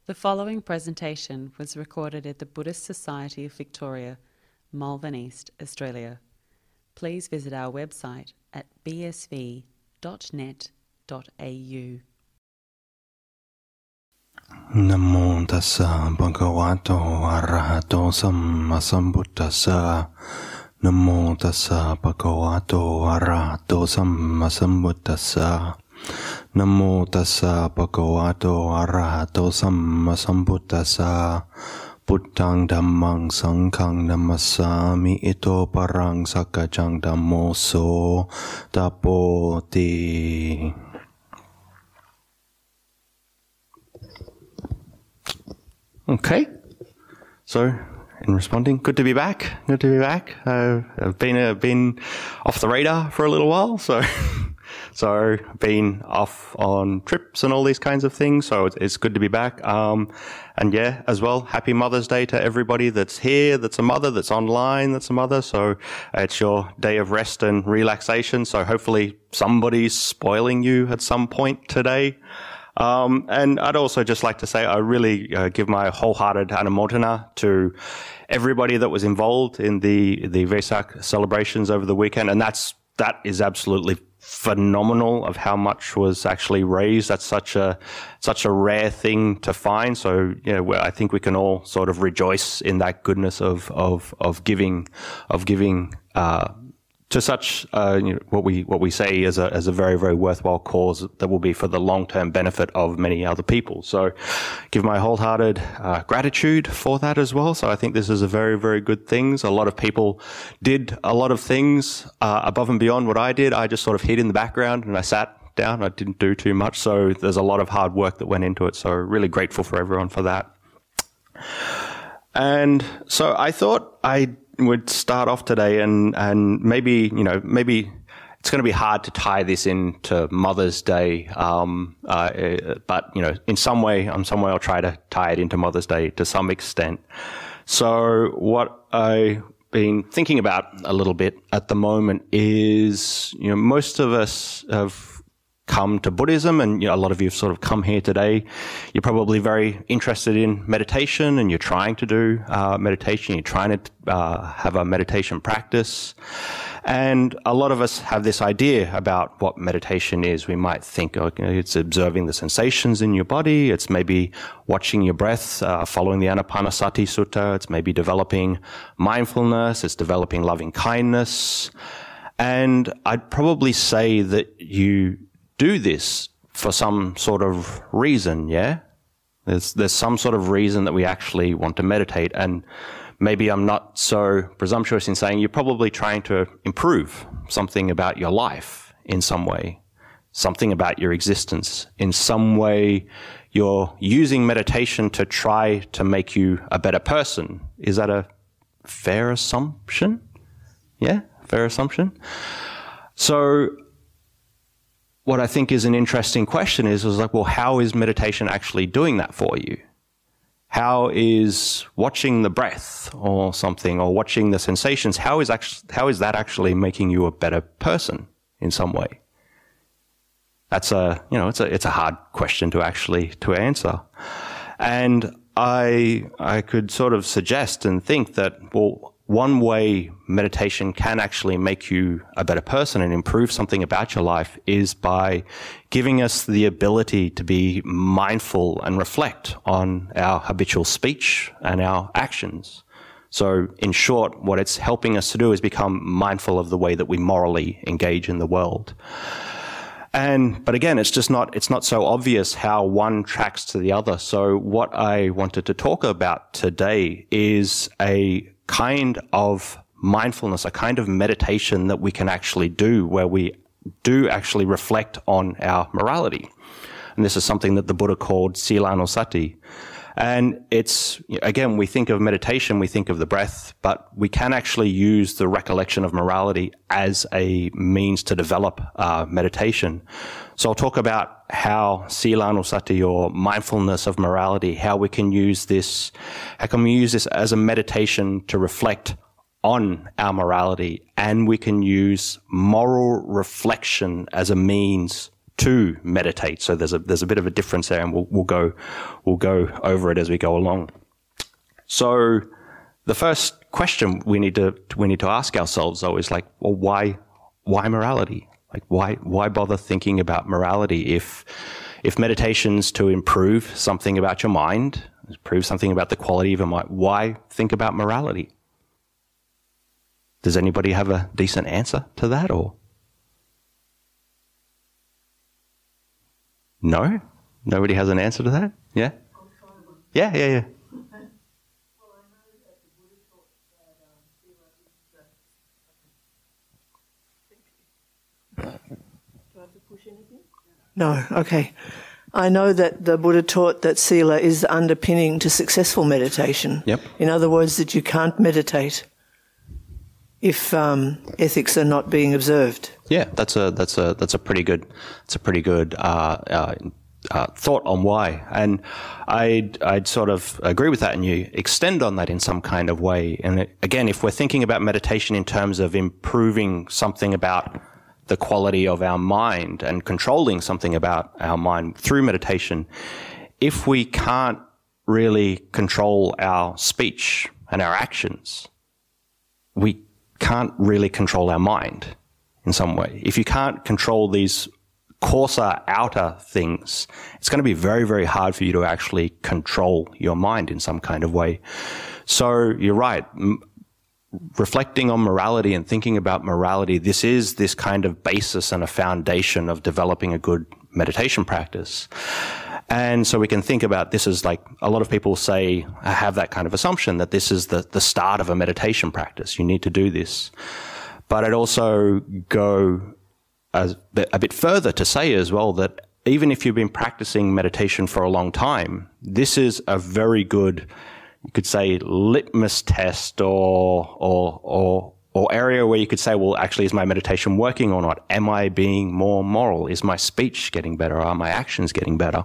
The following presentation was recorded at the Buddhist Society of Victoria, Malvern East, Australia. Please visit our website at bsv.net.au. Namo tassa bhagavato arahato sammasambuddhassa. Namo tassa bhagavato arahato sammasambuddhassa. Namo tassa bhagavato arahato sammasambuddhassa. Buddhang dhammang sanghang namassami ito parang sakajang dhammoso tapoti. Okay, so in responding, good to be back. Good to be back. I've been off the radar for a little while, so I've been off on trips and all these kinds of things. So it's good to be back. And yeah, as well, happy Mother's Day to everybody that's here, that's a mother, that's online, that's a mother. So it's your day of rest and relaxation. So hopefully somebody's spoiling you at some point today. And I'd also just like to say I really give my wholehearted anumodana to everybody that was involved in the Vesak celebrations over the weekend. And that is absolutely phenomenal of how much was actually raised. That's such a rare thing to find. So, I think we can all sort of rejoice in that goodness of giving, to such what we say as a very, very worthwhile cause that will be for the long-term benefit of many other people. So give my wholehearted gratitude for that as well. So I think this is a very, very good thing. So a lot of people did a lot of things above and beyond what I did. I just sort of hid in the background and I sat down. I didn't do too much. So there's a lot of hard work that went into it. So really grateful for everyone for that. And so I thought I would start off today and maybe it's going to be hard to tie this into Mother's Day, but in some way I'll try to tie it into Mother's Day to some extent. So what I've been thinking about a little bit at the moment is, most of us have come to Buddhism, and a lot of you have sort of come here today. You're probably very interested in meditation, and you're trying to do meditation. You're trying to have a meditation practice. And a lot of us have this idea about what meditation is. We might think, it's observing the sensations in your body. It's maybe watching your breath, following the Anapanasati Sutta. It's maybe developing mindfulness. It's developing loving kindness. And I'd probably say that you do this for some sort of reason, yeah? There's some sort of reason that we actually want to meditate, and maybe I'm not so presumptuous in saying you're probably trying to improve something about your life in some way, something about your existence. In some way, you're using meditation to try to make you a better person. Is that a fair assumption? Yeah, fair assumption. So what I think is an interesting question is well, how is meditation actually doing that for you? How is watching the breath or something, or watching the sensations, how is that actually making you a better person in some way? That's it's a hard question to answer. And I could sort of suggest and think that, well, one way meditation can actually make you a better person and improve something about your life is by giving us the ability to be mindful and reflect on our habitual speech and our actions. So in short, what it's helping us to do is become mindful of the way that we morally engage in the world. But again, it's not so obvious how one tracks to the other. So what I wanted to talk about today is a kind of mindfulness, a kind of meditation that we can actually do where we do actually reflect on our morality. And this is something that the Buddha called Silanusati. And it's, again, we think of meditation, we think of the breath, but we can actually use the recollection of morality as a means to develop meditation. So I'll talk about how Silanusati, or mindfulness of morality, how we can use this as a meditation to reflect on our morality, and we can use moral reflection as a means to meditate. So there's a bit of a difference there, and we'll go over it as we go along. So the first question we need to ask ourselves though is like, well, why morality? Like why bother thinking about morality if meditation's to improve something about your mind, improve something about the quality of your mind? Why think about morality? Does anybody have a decent answer to that, or? No? Nobody has an answer to that? Yeah? Yeah. No, okay. I know that the Buddha taught that sila is the underpinning to successful meditation. Yep. In other words, that you can't meditate if ethics are not being observed. Yeah, that's a pretty good thought on why, and I'd sort of agree with that, and you extend on that in some kind of way. And again, if we're thinking about meditation in terms of improving something about the quality of our mind and controlling something about our mind through meditation, if we can't really control our speech and our actions, we can't really control our mind in some way. If you can't control these coarser outer things, it's going to be very, very hard for you to actually control your mind in some kind of way. So you're right. Reflecting on morality and thinking about morality, this is this kind of basis and a foundation of developing a good meditation practice. And so we can think about this as like, a lot of people say, have that kind of assumption that this is the start of a meditation practice. You need to do this. But I'd also go a bit further to say as well that even if you've been practicing meditation for a long time, this is a very good, you could say, litmus test or area where you could say, well, actually, is my meditation working or not? Am I being more moral? Is my speech getting better? Are my actions getting better?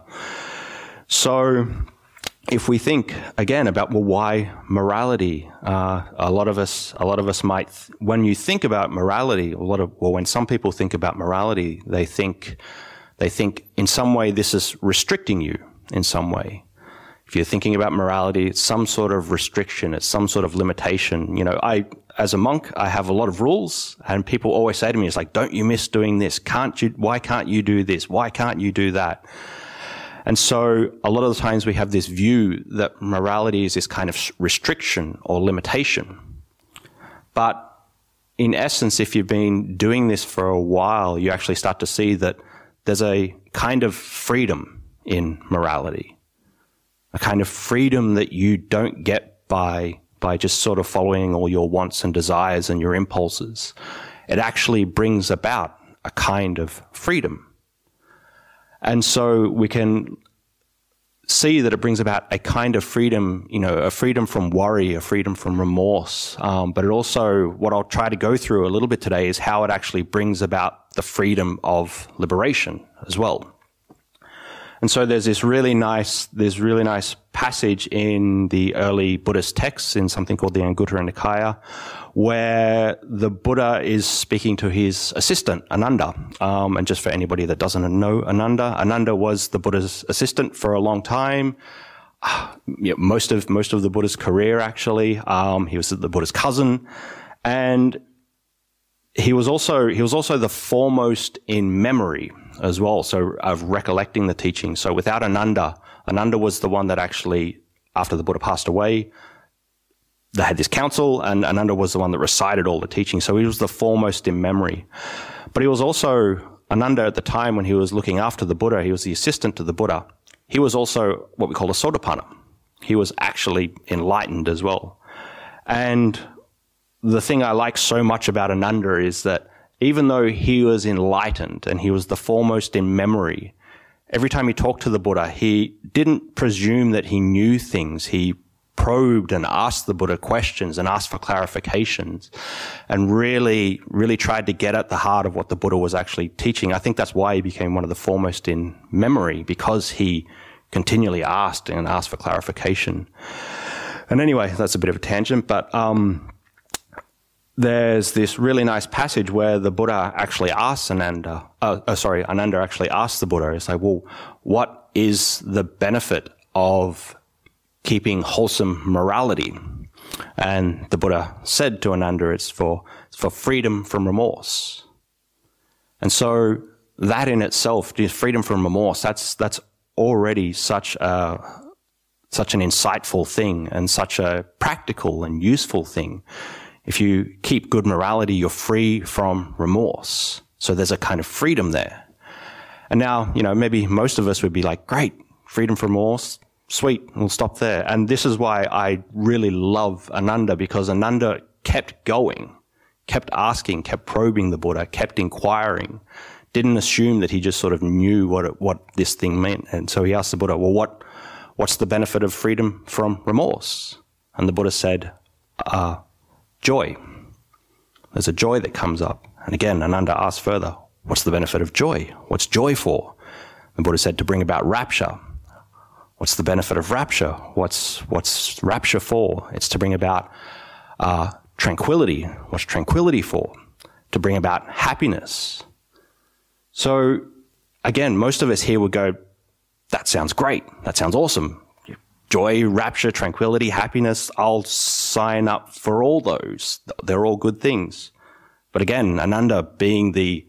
So if we think again about, well, why morality? A lot of us might, when you think about morality, when some people think about morality, they think in some way this is restricting you in some way. If you're thinking about morality, it's some sort of restriction, it's some sort of limitation. You know, as a monk, I have a lot of rules, and people always say to me, it's like, don't you miss doing this? Why can't you do this? Why can't you do that? And so a lot of the times we have this view that morality is this kind of restriction or limitation. But in essence, if you've been doing this for a while, you actually start to see that there's a kind of freedom in morality. A kind of freedom that you don't get by just sort of following all your wants and desires and your impulses. It actually brings about a kind of freedom. And so we can see that it brings about a kind of freedom, you know, a freedom from worry, a freedom from remorse. But it also, what I'll try to go through a little bit today is how it actually brings about the freedom of liberation as well. And so there's this really nice passage in the early Buddhist texts in something called the Anguttara Nikaya, where the Buddha is speaking to his assistant, Ananda. And just for anybody that doesn't know Ananda was the Buddha's assistant for a long time. Most of the Buddha's career, actually. He was the Buddha's cousin. And he was also the foremost in memory as well, so of recollecting the teaching. So without Ananda was the one that actually, after the Buddha passed away, they had this council, and Ananda was the one that recited all the teachings. So he was the foremost in memory. But he was also, Ananda at the time when he was looking after the Buddha, he was the assistant to the Buddha. He was also what we call a Sotapanna. He was actually enlightened as well. And the thing I like so much about Ananda is that even though he was enlightened and he was the foremost in memory, every time he talked to the Buddha, he didn't presume that he knew things. He probed and asked the Buddha questions and asked for clarifications and really, really tried to get at the heart of what the Buddha was actually teaching. I think that's why he became one of the foremost in memory, because he continually asked for clarification. And anyway, that's a bit of a tangent, but there's this really nice passage where the Buddha actually asks Ananda actually asks the Buddha, it's like, well, what is the benefit of keeping wholesome morality? And the Buddha said to Ananda, it's for freedom from remorse. And so that in itself, freedom from remorse, that's already such an insightful thing and such a practical and useful thing. If you keep good morality, you're free from remorse. So there's a kind of freedom there. And now, maybe most of us would be like, great, freedom from remorse, sweet, we'll stop there. And this is why I really love Ananda, because Ananda kept going, kept asking, kept probing the Buddha, kept inquiring, didn't assume that he just sort of knew what this thing meant. And so he asked the Buddha, well, what's the benefit of freedom from remorse? And the Buddha said, joy. There's a joy that comes up. And again, Ananda asked further, what's the benefit of joy? What's joy for? The Buddha said, to bring about rapture. What's the benefit of rapture? What's rapture for? It's to bring about tranquility. What's tranquility for? To bring about happiness. So again, most of us here would go, that sounds great. That sounds awesome. Joy, rapture, tranquility, happiness, I'll sign up for all those. They're all good things. But again, Ananda being the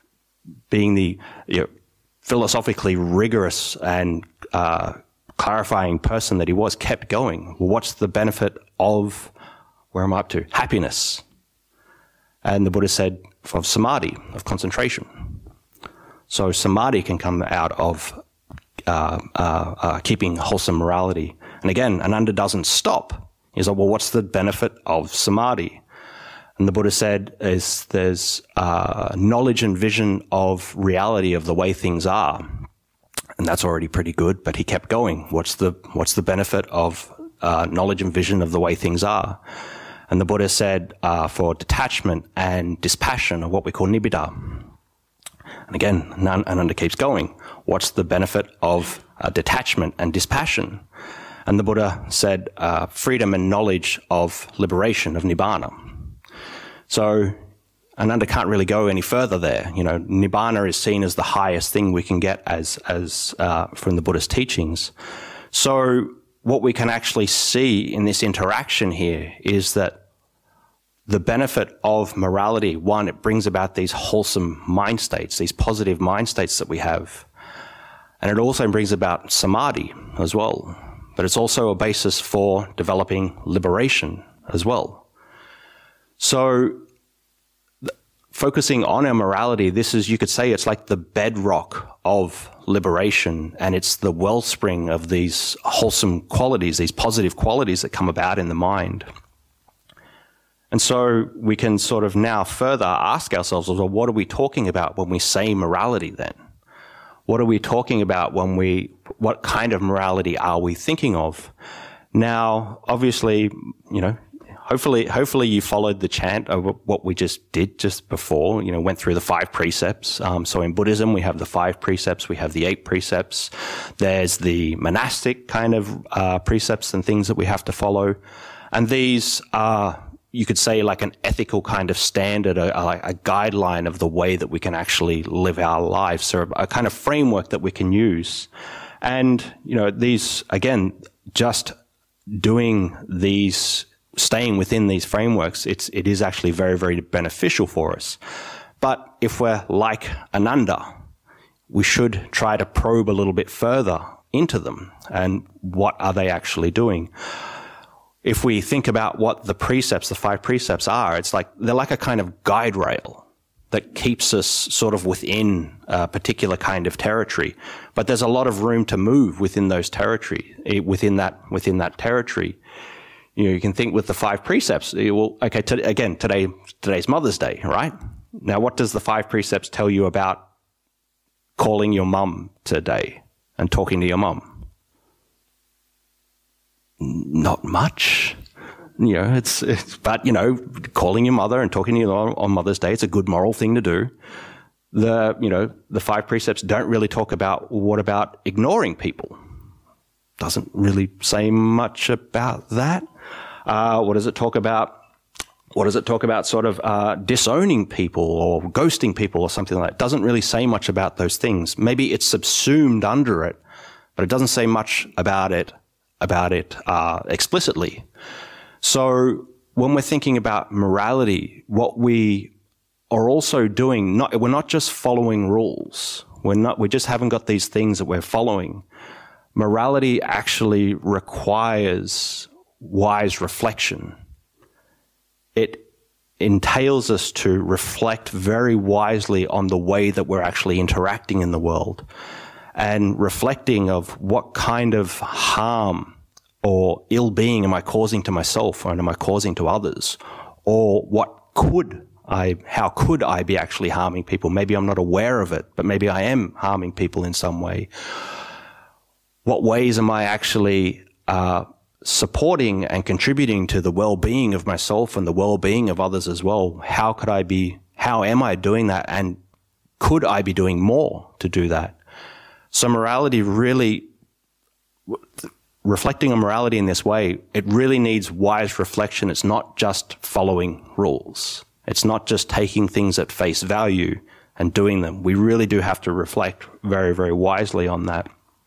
philosophically rigorous and clarifying person that he was, kept going. Well, what's the benefit of, where am I up to? Happiness. And the Buddha said, of samadhi, of concentration. So samadhi can come out of keeping wholesome morality. And again, Ananda doesn't stop. He's like, well, what's the benefit of samadhi? And the Buddha said, there's knowledge and vision of reality of the way things are. And that's already pretty good, but he kept going. What's the benefit of knowledge and vision of the way things are? And the Buddha said, for detachment and dispassion, of what we call nibbida. And again, Ananda keeps going. What's the benefit of detachment and dispassion? And the Buddha said, freedom and knowledge of liberation, of nibbana. So Ananda can't really go any further there. Nibbana is seen as the highest thing we can get as from the Buddha's teachings. So what we can actually see in this interaction here is that the benefit of morality, one, it brings about these wholesome mind states, these positive mind states that we have. And it also brings about samadhi as well. But it's also a basis for developing liberation as well. So focusing on our morality, this is, you could say, it's like the bedrock of liberation, and it's the wellspring of these wholesome qualities, these positive qualities that come about in the mind. And so we can sort of now further ask ourselves, well, what are we talking about when we say morality then? What are we talking about what kind of morality are we thinking of? Now, obviously, hopefully you followed the chant of what we just did just before, went through the 5 precepts. So in Buddhism, we have the 5 precepts, we have the 8 precepts. There's the monastic kind of precepts and things that we have to follow. And these are, you could say, like an ethical kind of standard, a guideline of the way that we can actually live our lives, so a kind of framework that we can use. And, these, again, just doing these, staying within these frameworks, it is actually very, very beneficial for us. But if we're like Ananda, we should try to probe a little bit further into them and what are they actually doing. If we think about what the 5 precepts are, it's like they're like a kind of guide rail that keeps us sort of within a particular kind of territory. But there's a lot of room to move within those territory, within that territory. You can think with the 5 precepts. Well, okay, today's Mother's Day, right? Now, what does the 5 precepts tell you about calling your mum today and talking to your mum? Not much. But calling your mother and talking to your mom on Mother's Day, it's a good moral thing to do. The 5 precepts don't really talk about what about ignoring people. Doesn't really say much about that. What does it talk about? what does it talk about? Sort of disowning people or ghosting people or something like that. It doesn't really say much about those things. Maybe it's subsumed under it, but it doesn't say much about it explicitly. So when we're thinking about morality, what we are also doing, we're not just following rules. We just haven't got these things that we're following. Morality actually requires wise reflection. It entails us to reflect very wisely on the way that we're actually interacting in the world, and reflecting of what kind of harm or ill-being am I causing to myself, or am I causing to others, or how could I be actually harming people? Maybe I'm not aware of it, but maybe I am harming people in some way. What ways am I actually supporting and contributing to the well-being of myself and the well-being of others as well? How am I doing that, and could I be doing more to do that? So morality really, reflecting on morality in this way, it really needs wise reflection. It's not just following rules. It's not just taking things at face value and doing them. We really do have to reflect very, very wisely on that.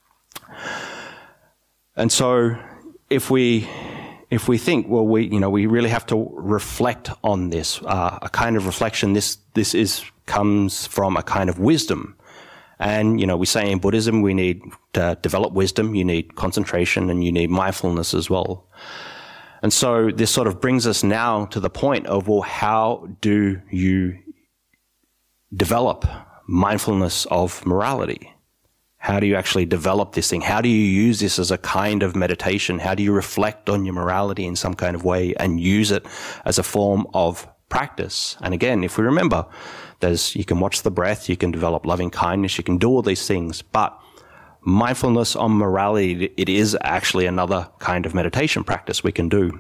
And so if we think, well, we really have to reflect on this, a kind of reflection. This comes from a kind of wisdom. And, we say in Buddhism, we need to develop wisdom, you need concentration, and you need mindfulness as well. And so this sort of brings us now to the point of, well, how do you develop mindfulness of morality? How do you actually develop this thing? How do you use this as a kind of meditation? How do you reflect on your morality in some kind of way and use it as a form of practice? And again, if we remember, you can watch the breath, you can develop loving kindness, you can do all these things, but mindfulness on morality, it is actually another kind of meditation practice we can do.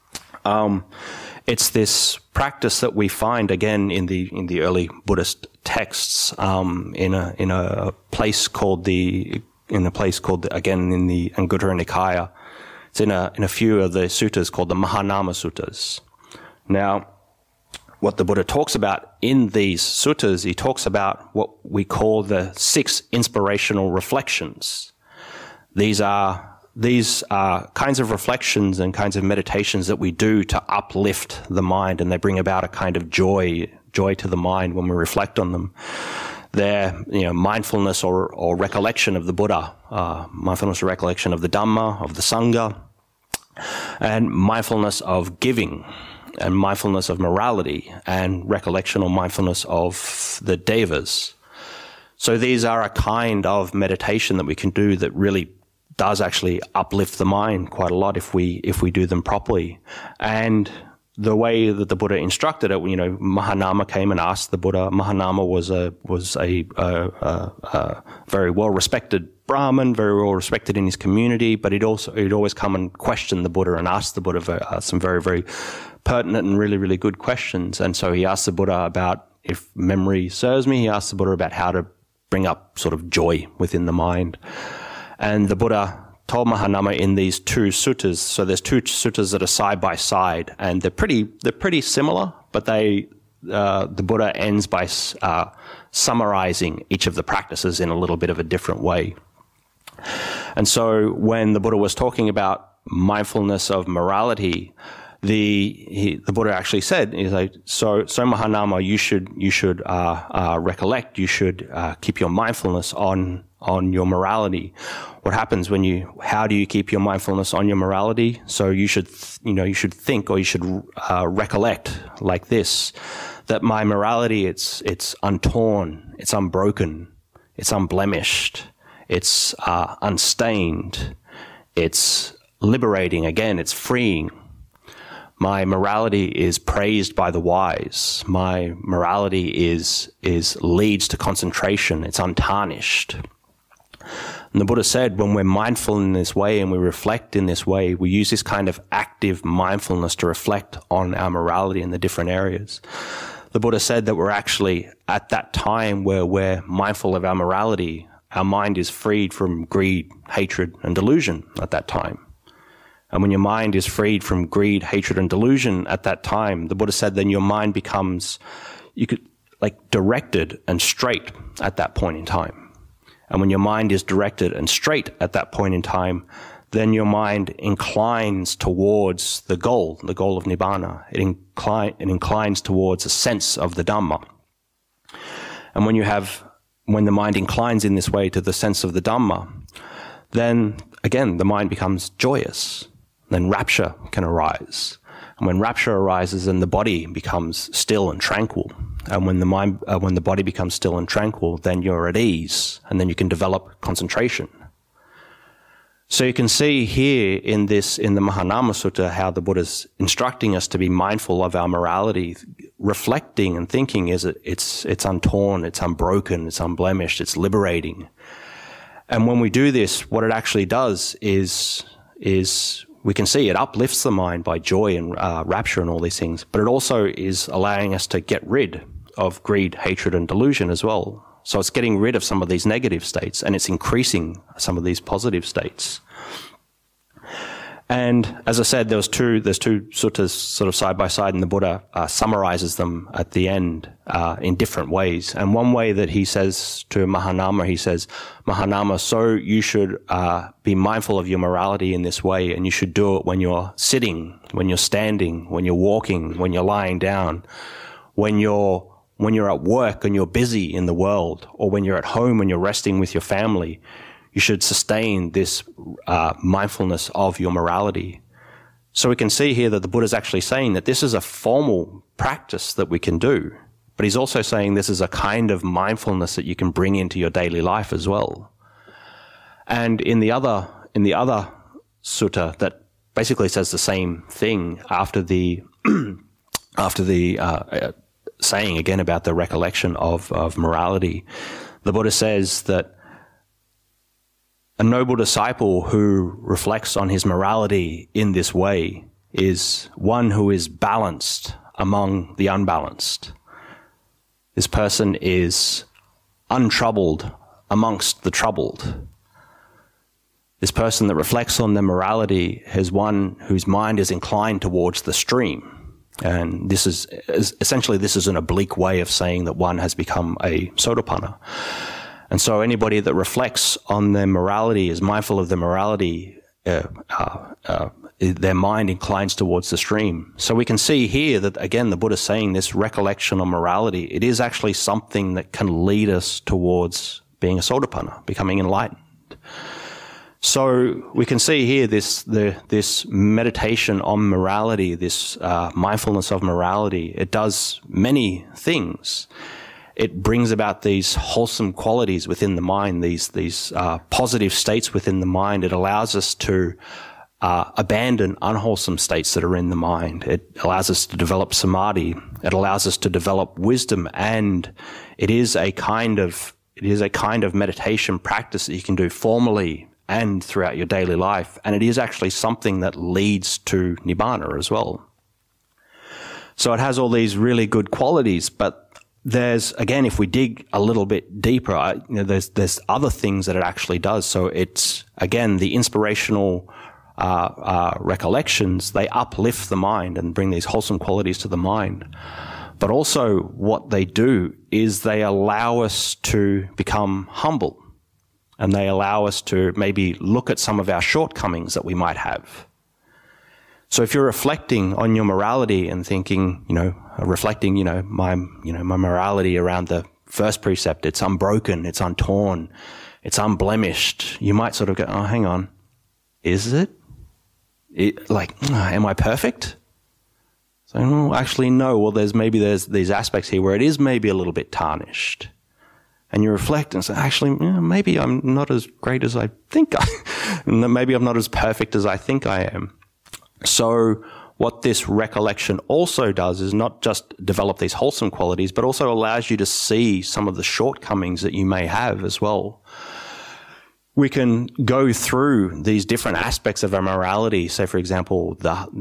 It's this practice that we find again in the early Buddhist texts, in a place called the Anguttara Nikaya. It's in a few of the suttas called the Mahanama Suttas. Now, what the Buddha talks about in these suttas, he talks about what we call the 6 inspirational reflections. These are kinds of reflections and kinds of meditations that we do to uplift the mind, and they bring about a kind of joy to the mind when we reflect on them. They're, mindfulness or recollection of the Buddha, mindfulness or recollection of the Dhamma, of the Sangha, and mindfulness of giving, and mindfulness of morality, and recollection or mindfulness of the devas. So these are a kind of meditation that we can do that really does actually uplift the mind quite a lot if we do them properly. And the way that the Buddha instructed it, Mahanama came and asked the Buddha. Mahanama was a very well-respected Brahmin, very well-respected in his community, but he'd always come and question the Buddha and ask the Buddha some very, very pertinent and really, really good questions. And so he asked the Buddha about, if memory serves me, he asked the Buddha about how to bring up sort of joy within the mind. And the Buddha told Mahanama in these 2 suttas, so there's 2 suttas that are side by side, and they're pretty similar, but the Buddha ends by summarizing each of the practices in a little bit of a different way. And so when the Buddha was talking about mindfulness of morality, the Buddha actually said, he's like, so Mahanama, you should recollect, you should keep your mindfulness on your morality. What happens how do you keep your mindfulness on your morality? So you should think, or you should recollect like this, that my morality, it's untorn, it's unbroken, it's unblemished, it's unstained, it's liberating, again, it's freeing. My morality is praised by the wise. My morality leads to concentration. It's untarnished. And the Buddha said, when we're mindful in this way and we reflect in this way, we use this kind of active mindfulness to reflect on our morality in the different areas. The Buddha said that we're actually at that time where we're mindful of our morality, our mind is freed from greed, hatred, and delusion at that time. And when your mind is freed from greed, hatred, and delusion at that time, the Buddha said, then your mind becomes, directed and straight at that point in time. And when your mind is directed and straight at that point in time, then your mind inclines towards the goal of Nibbana. It inclines towards a sense of the Dhamma. And when the mind inclines in this way to the sense of the Dhamma, then again, the mind becomes joyous. Then rapture can arise. And when rapture arises, then the body becomes still and tranquil. And when the body becomes still and tranquil, then you're at ease, and then you can develop concentration. So you can see here in the Mahanama Sutta how the Buddha's instructing us to be mindful of our morality, reflecting and thinking it's untorn, it's unbroken, it's unblemished, it's liberating. And when we do this, what it actually does is we can see it uplifts the mind by joy and rapture and all these things, but it also is allowing us to get rid of greed, hatred, and delusion as well. So it's getting rid of some of these negative states, and it's increasing some of these positive states. And as I said, there's two suttas sort of side by side, and the Buddha summarizes them at the end in different ways. And one way that he says to Mahanama, he says, Mahanama, so you should be mindful of your morality in this way, and you should do it when you're sitting, when you're standing, when you're walking, when you're lying down, when you're at work and you're busy in the world, or when you're at home and you're resting with your family. You should sustain this mindfulness of your morality. So we can see here that the Buddha is actually saying that this is a formal practice that we can do, but he's also saying this is a kind of mindfulness that you can bring into your daily life as well. And in the other sutta that basically says the same thing after the saying again about the recollection of morality, the Buddha says that a noble disciple who reflects on his morality in this way is one who is balanced among the unbalanced. This person is untroubled amongst the troubled. This person that reflects on their morality is one whose mind is inclined towards the stream. And this is an oblique way of saying that one has become a Sotapanna. And so anybody that reflects on their morality, is mindful of their morality, their mind inclines towards the stream. So we can see here that, again, the Buddha is saying this recollection of morality, it is actually something that can lead us towards being a Sotapanna, becoming enlightened. So we can see here this meditation on morality, this mindfulness of morality. It does many things. It brings about these wholesome qualities within the mind, these positive states within the mind. It allows us to abandon unwholesome states that are in the mind. It allows us to develop samadhi. It allows us to develop wisdom, and it is a kind of meditation practice that you can do formally and throughout your daily life. And it is actually something that leads to Nibbana as well. So it has all these really good qualities, but there's, again, if we dig a little bit deeper, there's other things that it actually does. So it's, again, the inspirational recollections, they uplift the mind and bring these wholesome qualities to the mind. But also what they do is they allow us to become humble, and they allow us to maybe look at some of our shortcomings that we might have. So if you're reflecting on your morality and thinking, my morality around the first precept, it's unbroken, it's untorn, it's unblemished, you might sort of go, oh, hang on, is it? Am I perfect? So, actually, no. Well, there's these aspects here where it is maybe a little bit tarnished. And you reflect and say, actually, maybe I'm not as great as I think maybe I'm not as perfect as I think I am. So what this recollection also does is not just develop these wholesome qualities, but also allows you to see some of the shortcomings that you may have as well. We can go through these different aspects of our morality. Say, for example,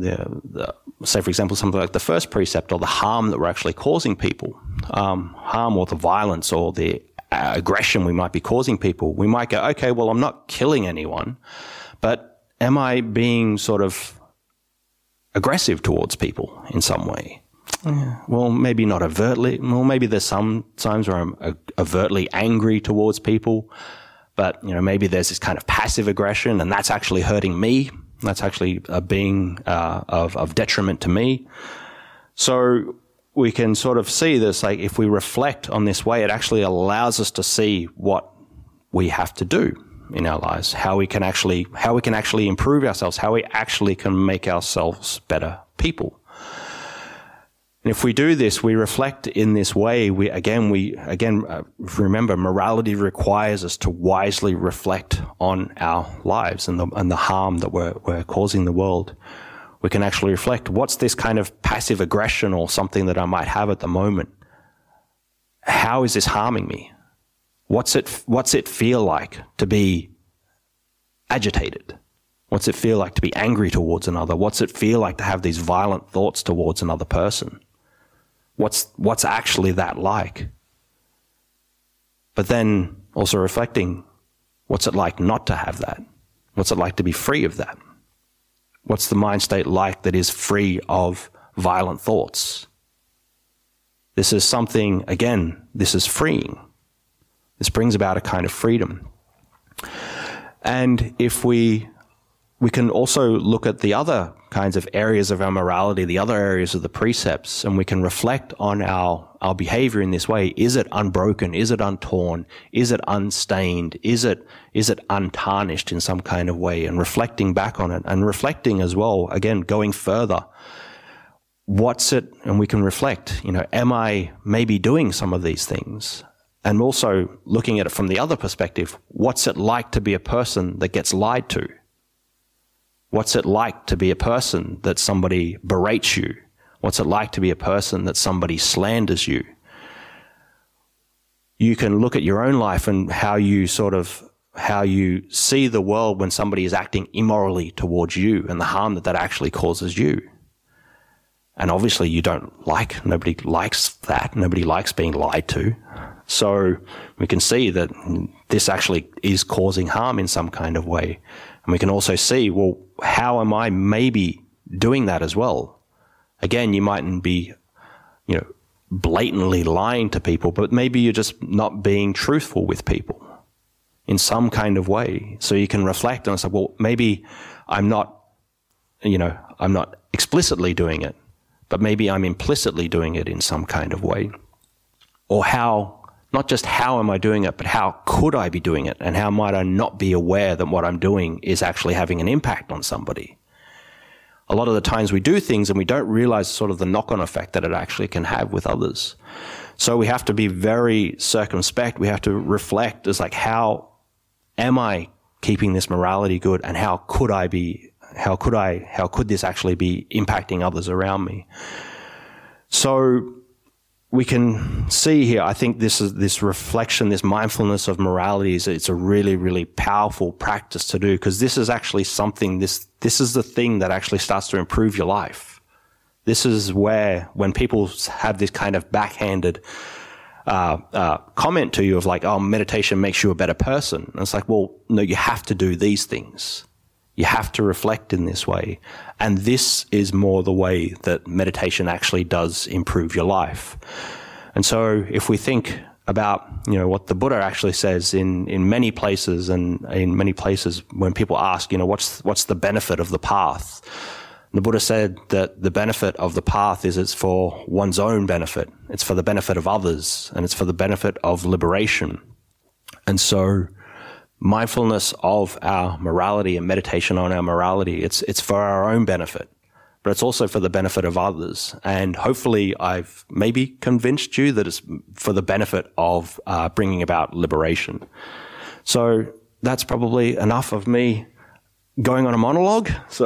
something like the first precept, or the harm that we're actually causing people, harm or the violence or the aggression we might be causing people. We might go, okay, well, I'm not killing anyone, but am I being sort of aggressive towards people in some way? Well, maybe not overtly. Well, maybe there's some times where I'm overtly angry towards people, but maybe there's this kind of passive aggression, and that's actually hurting me. That's actually being of detriment to me. So we can sort of see this, like if we reflect on this way, it actually allows us to see what we have to do in our lives, how we can actually improve ourselves, how we actually can make ourselves better people. And if we do this, we reflect in this way, remember, morality requires us to wisely reflect on our lives and the harm that we're causing the world. We can actually reflect, what's this kind of passive aggression or something that I might have at the moment? How is this harming me? What's it feel like to be agitated? What's it feel like to be angry towards another? What's it feel like to have these violent thoughts towards another person? What's actually that like? But then also reflecting, what's it like not to have that? What's it like to be free of that? What's the mind state like that is free of violent thoughts? This is something, again, this is freeing. This brings about a kind of freedom. And if we can also look at the other kinds of areas of our morality, the other areas of the precepts, and we can reflect on our behavior in this way. Is it unbroken? Is it untorn? Is it unstained? Is it untarnished in some kind of way? And reflecting back on it, and reflecting as well, again, going further. What's it? And we can reflect, am I maybe doing some of these things? And also looking at it from the other perspective, what's it like to be a person that gets lied to? What's it like to be a person that somebody berates you? What's it like to be a person that somebody slanders you? You can look at your own life and how you see the world when somebody is acting immorally towards you and the harm that actually causes you. And obviously nobody likes that. Nobody likes being lied to. So we can see that this actually is causing harm in some kind of way. And we can also see, well, how am I maybe doing that as well? Again, you mightn't be, blatantly lying to people, but maybe you're just not being truthful with people in some kind of way. So you can reflect and say, well, maybe I'm not explicitly doing it, but maybe I'm implicitly doing it in some kind of way. Or not just how am I doing it, but how could I be doing it? And how might I not be aware that what I'm doing is actually having an impact on somebody? A lot of the times we do things and we don't realize sort of the knock-on effect that it actually can have with others. So we have to be very circumspect. We have to reflect as like, how am I keeping this morality good? And how could this actually be impacting others around me? So we can see here, I think this reflection, this mindfulness of morality it's a really, really powerful practice to do, because this is actually something, this is the thing that actually starts to improve your life. This is where, when people have this kind of backhanded comment to you of like, oh, meditation makes you a better person. And it's like, well, no, you have to do these things. You have to reflect in this way. And this is more the way that meditation actually does improve your life. And so if we think about, what the Buddha actually says in many places, and in many places when people ask, what's the benefit of the path? The Buddha said that the benefit of the path is it's for one's own benefit. It's for the benefit of others, and it's for the benefit of liberation. And so mindfulness of our morality and meditation on our morality, it's for our own benefit, but it's also for the benefit of others. And hopefully I've maybe convinced you that it's for the benefit of bringing about liberation. So that's probably enough of me going on a monologue. So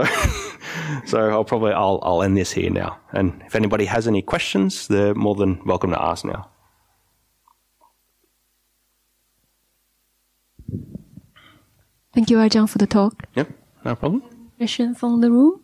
I'll end this here now. And if anybody has any questions, they're more than welcome to ask now. Thank you, Ajahn, for the talk. Yep, no problem. Question from the room?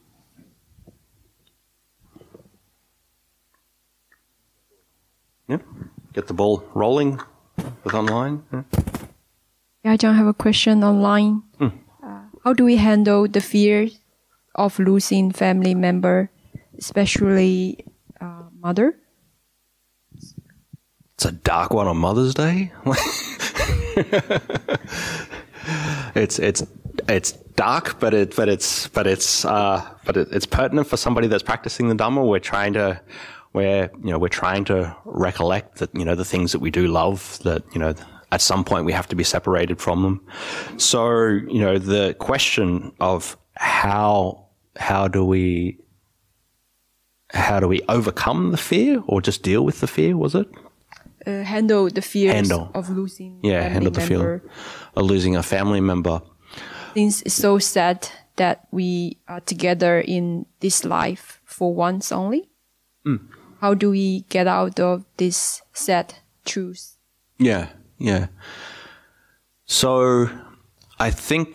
Yep, get the ball rolling with online. Yeah. Ajahn, have a question online. How do we handle the fear of losing family member, especially mother? It's a dark one on Mother's Day. It's dark, but it's pertinent for somebody that's practicing the Dhamma. We're trying to recollect that, the things that we do love, that, at some point we have to be separated from them. So, the question of how do we overcome the fear, or just deal with the fear, was it? Handle the fears of losing handle the fear of losing a family member. Since it's so sad that we are together in this life for once only. How do we get out of this sad truth? Yeah. So I think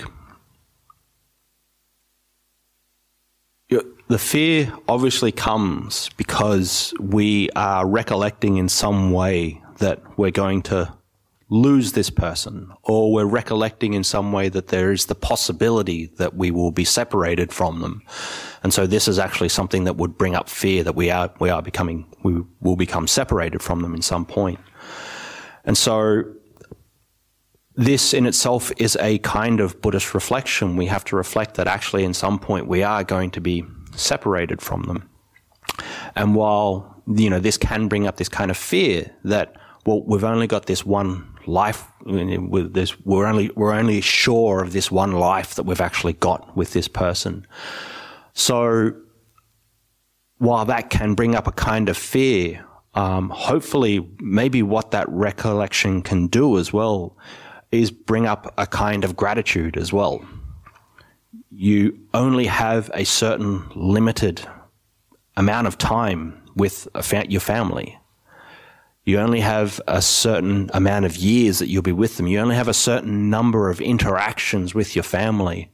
the fear obviously comes because we are recollecting in some way that we're going to lose this person, or we're recollecting in some way that there is the possibility that we will be separated from them. And so this is actually something that would bring up fear that we will become separated from them in some point. And so this in itself is a kind of Buddhist reflection. We have to reflect that actually in some point we are going to be separated from them. And while, this can bring up this kind of fear that, well, we've only got this one life with this, we're only sure of this one life that we've actually got with this person. So while that can bring up a kind of fear, hopefully maybe what that recollection can do as well is bring up a kind of gratitude as well. You only have a certain limited amount of time with your family. You only have a certain amount of years that you'll be with them. You only have a certain number of interactions with your family.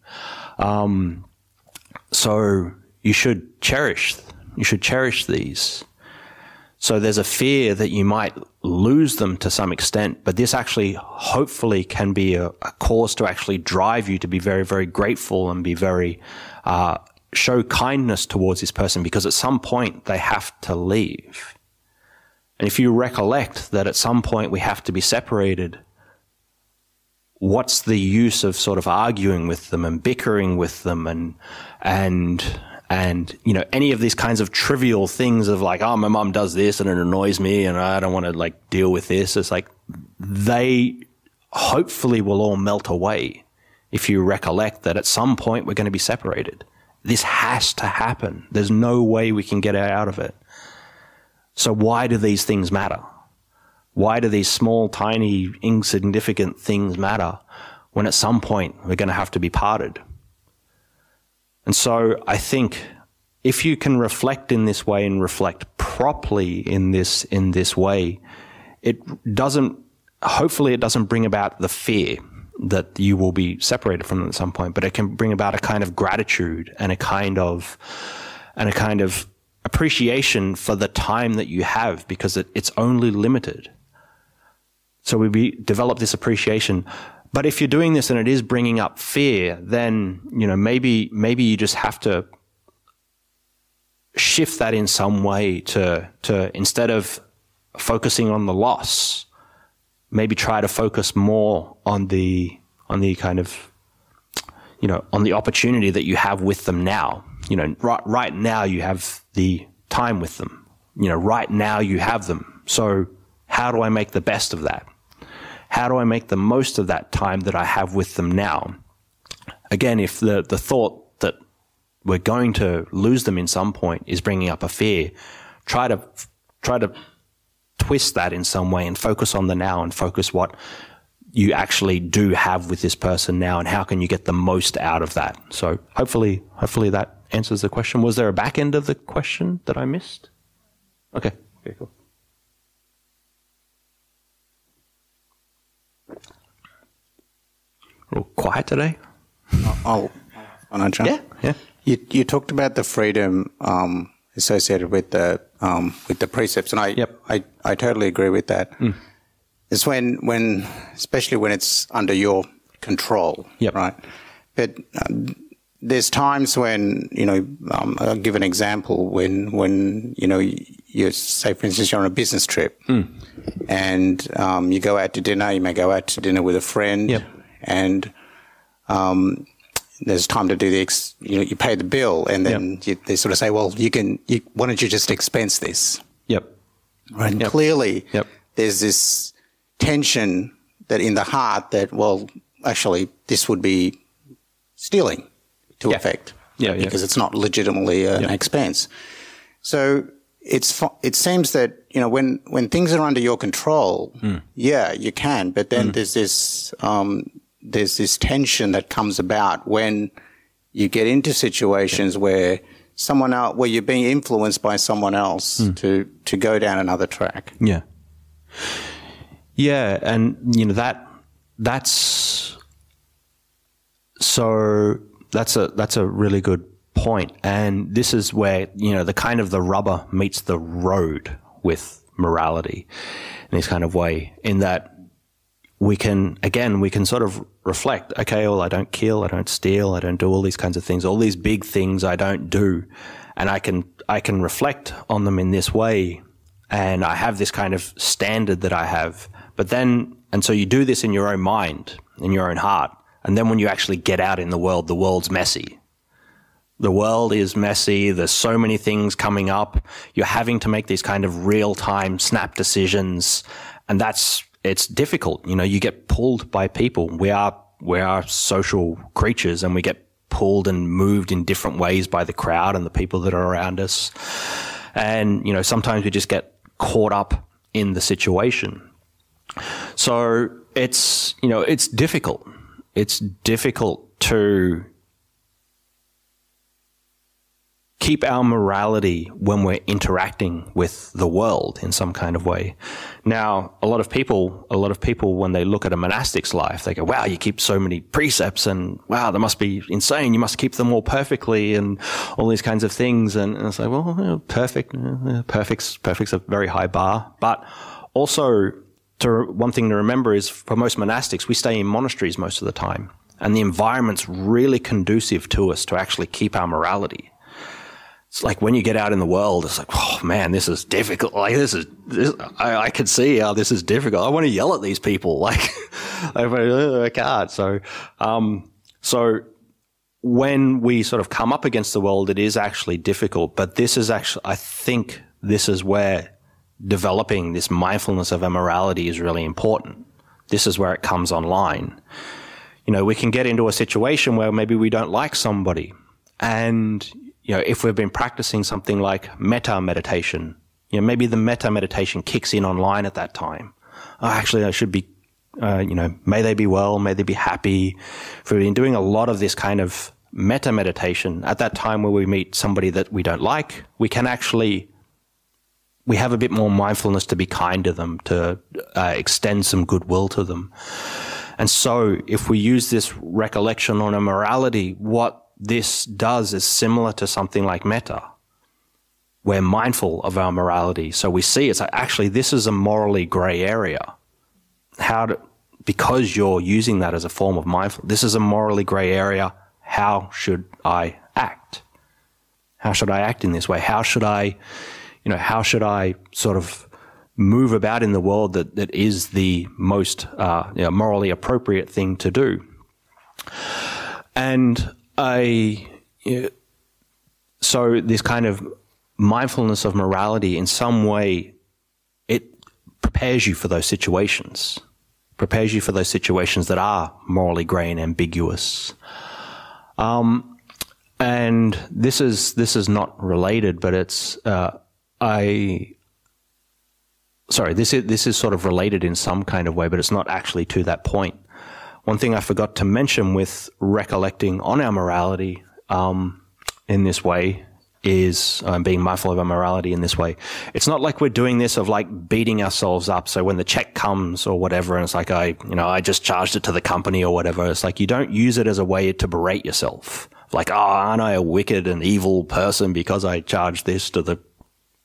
So you should cherish these. So there's a fear that you might lose them to some extent, but this actually hopefully can be a cause to actually drive you to be very, very grateful and be very, show kindness towards this person, because at some point they have to leave. And if you recollect that at some point we have to be separated, what's the use of sort of arguing with them and bickering with them and any of these kinds of trivial things of like, oh, my mom does this and it annoys me and I don't want to like deal with this. It's like they hopefully will all melt away if you recollect that at some point we're going to be separated. This has to happen. There's no way we can get out of it. So why do these things matter? Why do these small, tiny, insignificant things matter when at some point we're going to have to be parted? And so I think if you can reflect in this way and reflect properly in this way, hopefully it doesn't bring about the fear that you will be separated from them at some point, but it can bring about a kind of gratitude and a kind of appreciation for the time that you have, because it's only limited. So we develop this appreciation. But if you're doing this and it is bringing up fear, then, maybe you just have to shift that in some way to instead of focusing on the loss, maybe try to focus more on the kind of, on the opportunity that you have with them now. Right now you have the time with them. Right now you have them. So how do I make the best of that? How do I make the most of that time that I have with them now? Again, if the thought that we're going to lose them in some point is bringing up a fear, try to twist that in some way and focus on the now and focus what you actually do have with this person now and how can you get the most out of that. So hopefully that answers the question. Was there a back end of the question that I missed? Okay, cool. A little quiet today. I'll Ajahn. Yeah. You talked about the freedom associated with the precepts, and I totally agree with that. It's when especially when it's under your control, Yep. right? But there's times when, I'll give an example when you say, for instance, you're on a business trip and you go out to dinner, you may go out to dinner with a friend and there's time to do you pay the bill and then they sort of say, well, why don't you just expense this? Yep. Right. And clearly there's this tension that in the heart that, well, actually this would be stealing to effect because it's not legitimately an expense. So it seems that, when things are under your control, you can, but then there's this tension that comes about when you get into situations where where you're being influenced by someone else to go down another track. Yeah. Yeah. And, that's a really good point. And this is where, the rubber meets the road with morality in this kind of way, in that we can sort of reflect, okay, well, I don't kill, I don't steal, I don't do all these kinds of things, all these big things I don't do. And I can reflect on them in this way. And I have this kind of standard that I have. But then, and so you do this in your own mind, in your own heart. And then when you actually get out in the world's messy. The world is messy. There's so many things coming up. You're having to make these kind of real-time snap decisions. And it's difficult. You get pulled by people. We are social creatures and we get pulled and moved in different ways by the crowd and the people that are around us. And, sometimes we just get caught up in the situation. So it's difficult. It's difficult to keep our morality when we're interacting with the world in some kind of way. Now, a lot of people, when they look at a monastic's life, they go, wow, you keep so many precepts and wow, that must be insane. You must keep them all perfectly and all these kinds of things. And it's like, well, perfect's a very high bar. But also, one thing to remember is for most monastics, we stay in monasteries most of the time. And the environment's really conducive to us to actually keep our morality. It's like when you get out in the world, it's like, oh man, this is difficult. Like I can see how this is difficult. I want to yell at these people. Like, I can't. So when we sort of come up against the world, it is actually difficult. But this is actually, I think this is where developing this mindfulness of our morality is really important. This is where it comes online. We can get into a situation where maybe we don't like somebody and, if we've been practicing something like metta meditation, maybe the metta meditation kicks in online at that time. Oh, actually, I should be, may they be well, may they be happy. If we've been doing a lot of this kind of metta meditation at that time where we meet somebody that we don't like, we have a bit more mindfulness to be kind to them, to extend some goodwill to them. And so if we use this recollection on a morality, what this does is similar to something like metta. We're mindful of our morality. So we see it's like, actually, this is a morally gray area. Because you're using that as a form of mindfulness, this is a morally gray area. How should I act? How should I act in this way? How should I sort of move about in the world that is the most morally appropriate thing to do? And so this kind of mindfulness of morality, in some way, it prepares you for those situations. Prepares you for those situations that are morally grey and ambiguous. And this is not related, but it's this is sort of related in some kind of way, but it's not actually to that point. One thing I forgot to mention with recollecting on our morality in this way is being mindful of our morality in this way. It's not like we're doing this of like beating ourselves up. So when the check comes or whatever, and it's like, I just charged it to the company or whatever. It's like you don't use it as a way to berate yourself. Like, aren't I a wicked and evil person because I charged this to the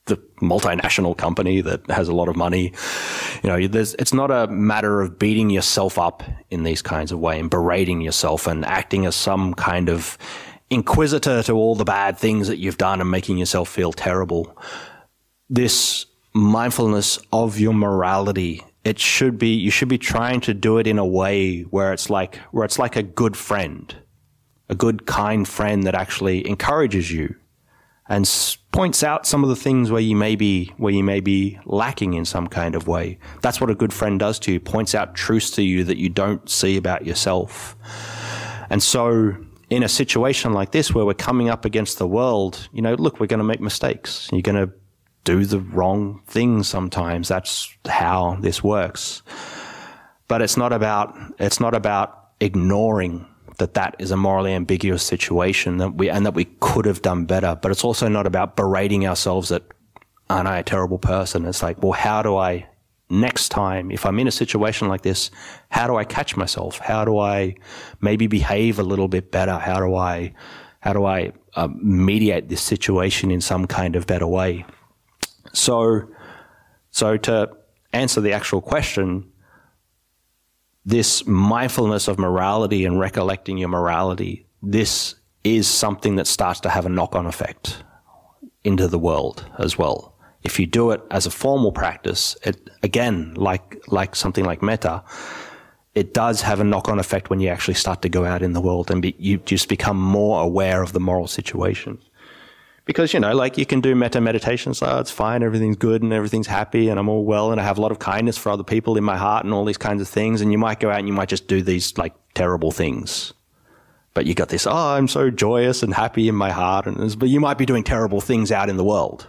the multinational company that has a lot of money. You know, it's not a matter of beating yourself up in these kinds of ways and berating yourself and acting as some kind of inquisitor to all the bad things that you've done and making yourself feel terrible. This mindfulness of your morality, you should be trying to do it in a way where it's like a good friend, a good, kind friend that actually encourages you and points out some of the things where you may be lacking in some kind of way. That's what a good friend does to you, points out truths to you that you don't see about yourself. And so in a situation like this where we're coming up against the world, you know, look, we're going to make mistakes. You're going to do the wrong things sometimes. That's how this works. But it's not about ignoring that is a morally ambiguous situation that we could have done better. But it's also not about berating ourselves that, aren't I a terrible person? It's like, well, how do I, next time, if I'm in a situation like this, how do I catch myself? How do I maybe behave a little bit better? How do I mediate this situation in some kind of better way? So to answer the actual question, this mindfulness of morality and recollecting your morality, this is something that starts to have a knock-on effect into the world as well. If you do it as a formal practice, it, again, like something like metta, it does have a knock-on effect when you actually start to go out in the world and you just become more aware of the moral situation. Because, you know, like you can do metta meditations, oh, it's fine, everything's good and everything's happy and I'm all well and I have a lot of kindness for other people in my heart and all these kinds of things. And you might go out and you might just do these like terrible things. But you got this, oh, I'm so joyous and happy in my heart. But you might be doing terrible things out in the world.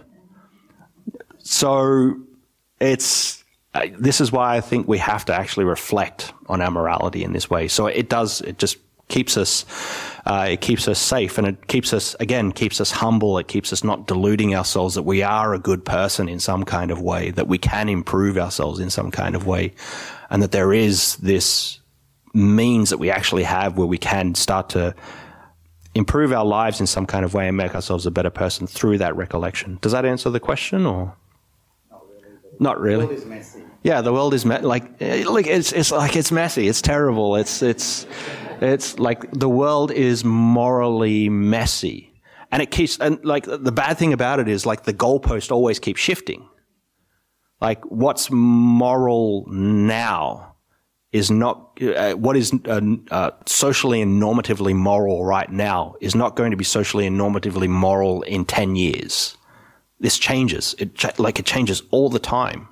So this is why I think we have to actually reflect on our morality in this way. So it just keeps us safe, and it keeps us humble. It keeps us not deluding ourselves that we are a good person in some kind of way, that we can improve ourselves in some kind of way, and that there is this means that we actually have where we can start to improve our lives in some kind of way and make ourselves a better person through that recollection. Does that answer the question, or? Not really. The world is messy. Yeah, the world is it's messy. It's terrible. It's like the world is morally messy, and like the bad thing about it is like the goalpost always keeps shifting. Like what's moral now is not what is socially and normatively moral right now is not going to be socially and normatively moral in 10 years. This changes. It changes all the time.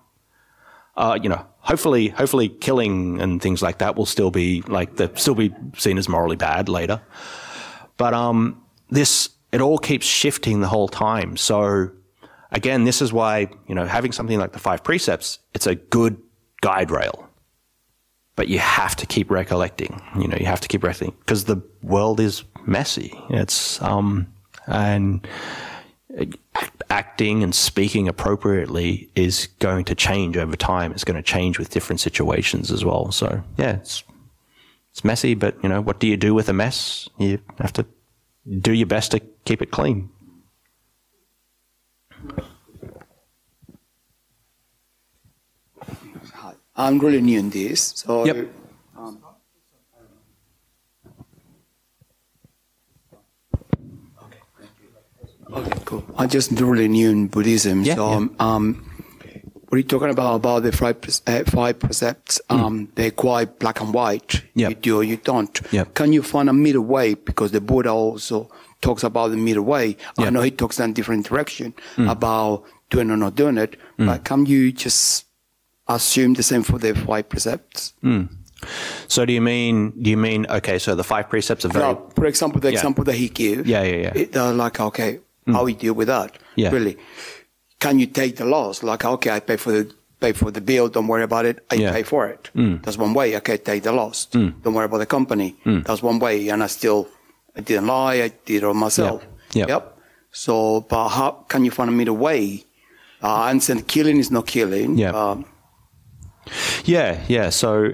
Hopefully killing and things like that will still be seen as morally bad later. But it all keeps shifting the whole time. So again, this is why, having something like the 5 precepts, it's a good guide rail. But you have to keep recollecting. You have to keep recollecting because the world is messy. It's and acting and speaking appropriately is going to change over time. It's going to change with different situations as well. So yeah, it's messy, but what do you do with a mess? You have to do your best to keep it clean. Hi, I'm really new in this, so yep. Okay, cool. I'm just really new in Buddhism, what are you talking about the 5 precepts? They're quite black and white. Yep. You do or you don't. Yep. Can you find a middle way? Because the Buddha also talks about the middle way. Yep. I know he talks in a different direction about doing or not doing it, but can you just assume the same for the 5 precepts? So do you mean okay, so the 5 precepts are very... For example, the example that he gives. Yeah. They're like, okay, how we deal with that? Yeah. Really. Can you take the loss? Like, okay, I pay for the bill, don't worry about it, I pay for it. That's one way. Okay, take the loss. Don't worry about the company. That's one way. And I didn't lie, I did it on myself. Yep. So, but how can you find a middle way? And saying killing is not killing. Yeah. So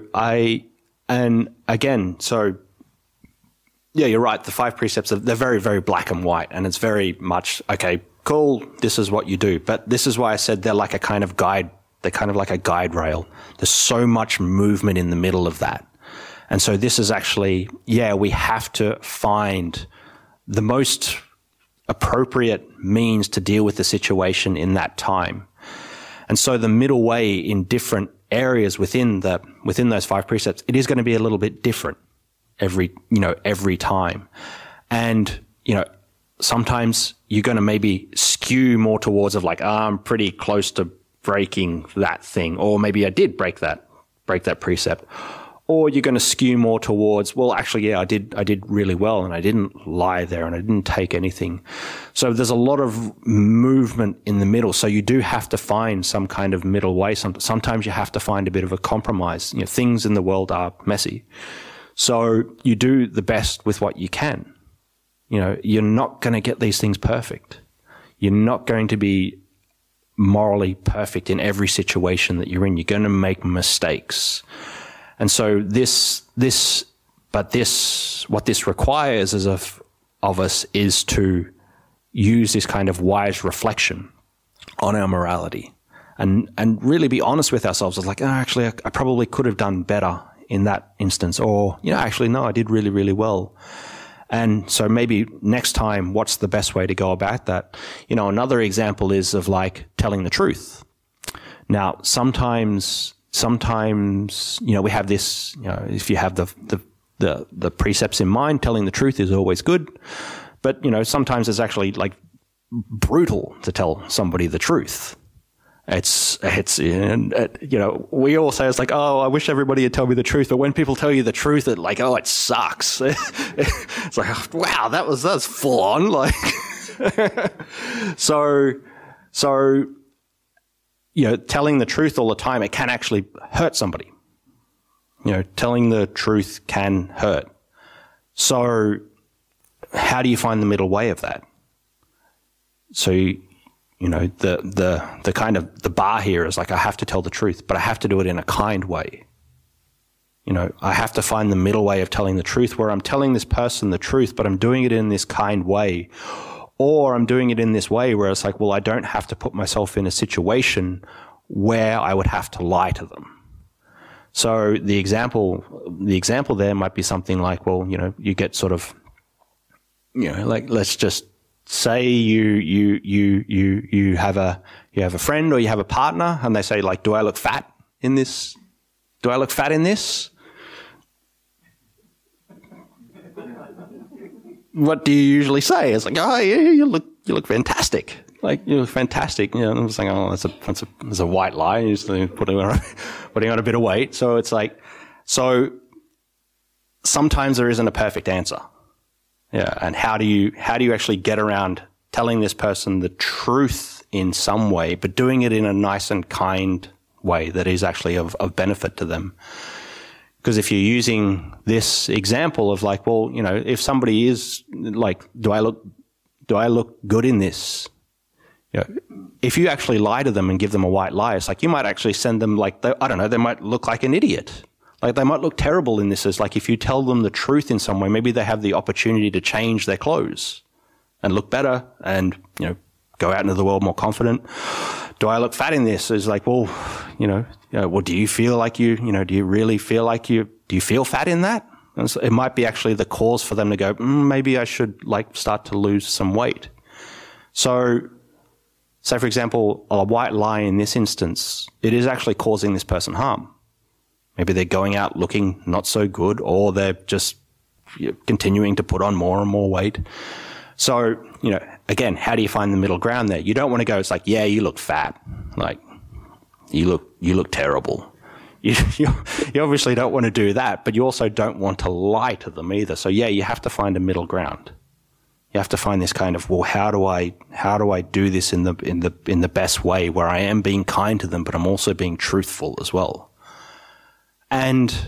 you're right. The 5 precepts they're very, very black and white, and it's very much okay. cool, this is what you do. But this is why I said they're like a kind of guide. They're kind of like a guide rail. There's so much movement in the middle of that. And so this is actually, we have to find the most appropriate means to deal with the situation in that time. And so the middle way in different areas within those 5 precepts, it is going to be a little bit different every time. And, sometimes you're going to maybe skew more towards of like, I'm pretty close to breaking that thing, or maybe I did break that precept. Or you're going to skew more towards, well, actually, I did really well, and I didn't lie there, and I didn't take anything. So there's a lot of movement in the middle. So you do have to find some kind of middle way. Sometimes you have to find a bit of a compromise. Things in the world are messy. So you do the best with what you can. You're not going to get these things perfect. You're not going to be morally perfect in every situation that you're in. You're going to make mistakes. And so what this requires of us is to use this kind of wise reflection on our morality and really be honest with ourselves. It's like, actually, I probably could have done better in that instance, or, actually, no, I did really, really well. And so maybe next time, what's the best way to go about that? Another example is of like telling the truth. Now, sometimes, we have this, if you have the precepts in mind, telling the truth is always good. But, sometimes it's actually like brutal to tell somebody the truth. We all say it's like, oh, I wish everybody would tell me the truth. But when people tell you the truth, it's like, oh, it sucks. It's like, wow, that's full on. Like, so, telling the truth all the time, it can actually hurt somebody. Telling the truth can hurt. So how do you find the middle way of that? So, the kind of the bar here is like, I have to tell the truth, but I have to do it in a kind way. I have to find the middle way of telling the truth, where I'm telling this person the truth, but I'm doing it in this kind way. Or I'm doing it in this way where it's like, well, I don't have to put myself in a situation where I would have to lie to them. So the example there might be something like, well, you get sort of, like, let's just say you have a friend or you have a partner, and they say like, do I look fat in this? Do I look fat in this? What do you usually say? It's like, oh, yeah, you look fantastic. Like, you look fantastic. I'm saying, oh, that's a white lie. You're just putting on a bit of weight. So it's like, so sometimes there isn't a perfect answer. Yeah. And how do you actually get around telling this person the truth in some way, but doing it in a nice and kind way that is actually of benefit to them? Because if you're using this example of like, well, if somebody is like, do I look good in this? If you actually lie to them and give them a white lie, it's like you might actually send them like, they might look like an idiot. Like they might look terrible in this. As like if you tell them the truth in some way, maybe they have the opportunity to change their clothes and look better and, go out into the world more confident. Do I look fat in this? It's like, well, well, do you feel like do you really feel like do you feel fat in that? And so it might be actually the cause for them to go, maybe I should like start to lose some weight. So for example, a white lie in this instance, it is actually causing this person harm. Maybe they're going out looking not so good, or they're just continuing to put on more and more weight. So, again, how do you find the middle ground there? You don't want to go, it's like, yeah, you look fat. Like, you look terrible. You obviously don't want to do that, but you also don't want to lie to them either. So, yeah, you have to find a middle ground. You have to find this kind of, well, how do I do this in the best way where I am being kind to them, but I'm also being truthful as well. And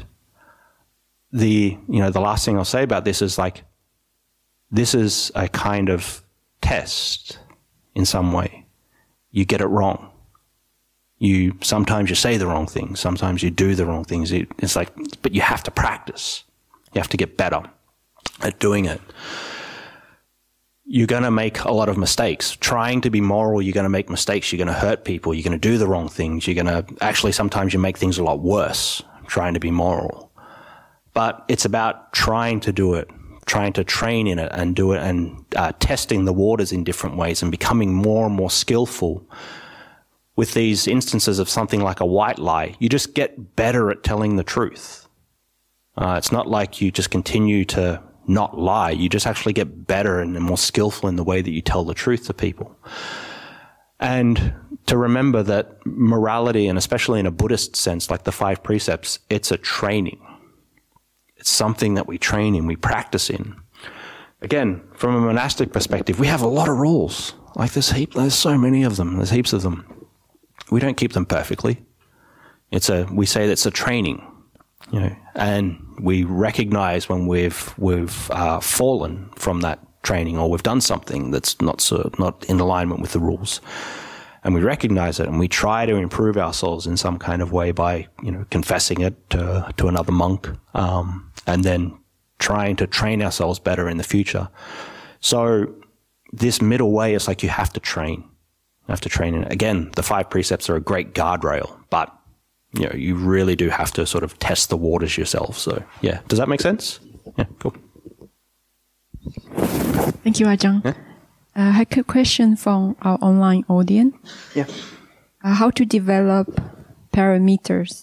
the last thing I'll say about this is like, this is a kind of test in some way. You get it wrong. Sometimes you say the wrong things. Sometimes you do the wrong things. It's like, but you have to practice. You have to get better at doing it. you're going to make a lot of mistakes. Trying to be moral, you're going to make mistakes. You're going to hurt people. You're going to do the wrong things. You're going to actually sometimes you make things a lot worse trying to be moral. But it's about trying to do it, trying to train in it and do it, and testing the waters in different ways and becoming more and more skillful. With these instances of something like a white lie, you just get better at telling the truth. It's not like you just continue to not lie. You just actually get better and more skillful in the way that you tell the truth to people. And to remember that morality, and especially in a Buddhist sense, like the 5 precepts, it's a training. It's something that we train in, we practice in. Again, from a monastic perspective, we have a lot of rules. Like there's so many of them. There's heaps of them. We don't keep them perfectly. We say that's a training. And we recognize when we've fallen from that training, or we've done something that's not in alignment with the rules, and we recognize it, and we try to improve ourselves in some kind of way by confessing it to another monk, and then trying to train ourselves better in the future. So this middle way is like you have to train. You have to train in it. Again, the 5 precepts are a great guardrail, but you really do have to sort of test the waters yourself. So, yeah. Does that make sense? Yeah, cool. Thank you, Ajahn. Yeah? I have a question from our online audience. Yeah. How to develop parameters,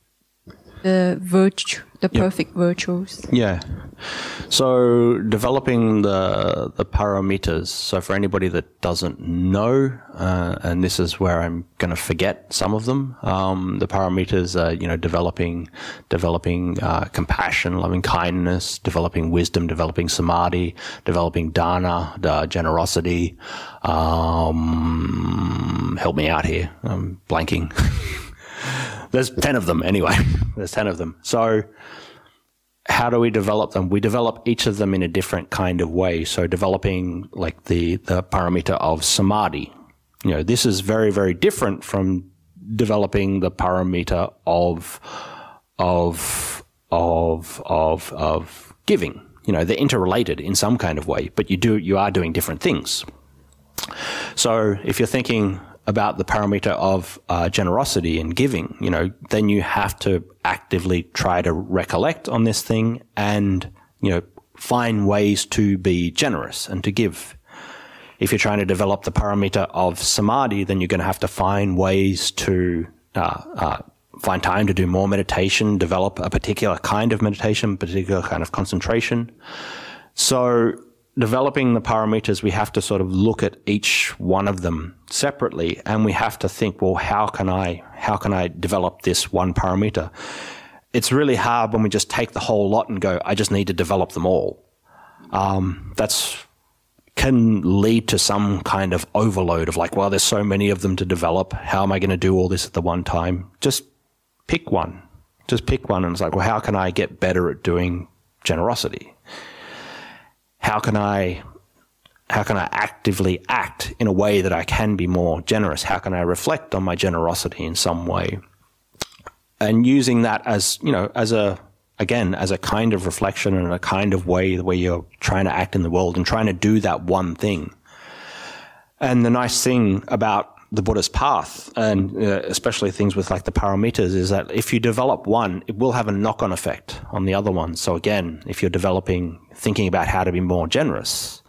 the perfect virtues. Yeah. So developing the parameters. So for anybody that doesn't know, and this is where I'm going to forget some of them, the parameters are, developing compassion, loving kindness, developing wisdom, developing samadhi, developing dana, generosity. Help me out here. I'm blanking. There's 10 of them anyway. There's 10 of them. So how do we develop them? We develop each of them in a different kind of way. So developing like the parameter of samadhi. This is very, very different from developing the parameter of giving. They're interrelated in some kind of way, but you are doing different things. So if you're thinking about the parameter of generosity and giving, then you have to actively try to recollect on this thing and, find ways to be generous and to give. If you're trying to develop the parameter of samadhi, then you're going to have to find ways to find time to do more meditation, develop a particular kind of meditation, particular kind of concentration. So developing the parameters, we have to sort of look at each one of them separately, and we have to think, well, how can I develop this one parameter? It's really hard when we just take the whole lot and go, I just need to develop them all. Can lead to some kind of overload of like, well, there's so many of them to develop. How am I going to do all this at the one time? Just pick one. And it's like, well, how can I get better at doing generosity? How can I actively act in a way that I can be more generous? How can I reflect on my generosity in some way? And using that as a kind of reflection and a kind of way where you're trying to act in the world and trying to do that one thing. And the nice thing about the Buddhist path, and especially things with like the parameters, is that if you develop one, it will have a knock-on effect on the other one. So again, if you're thinking about how to be more generous,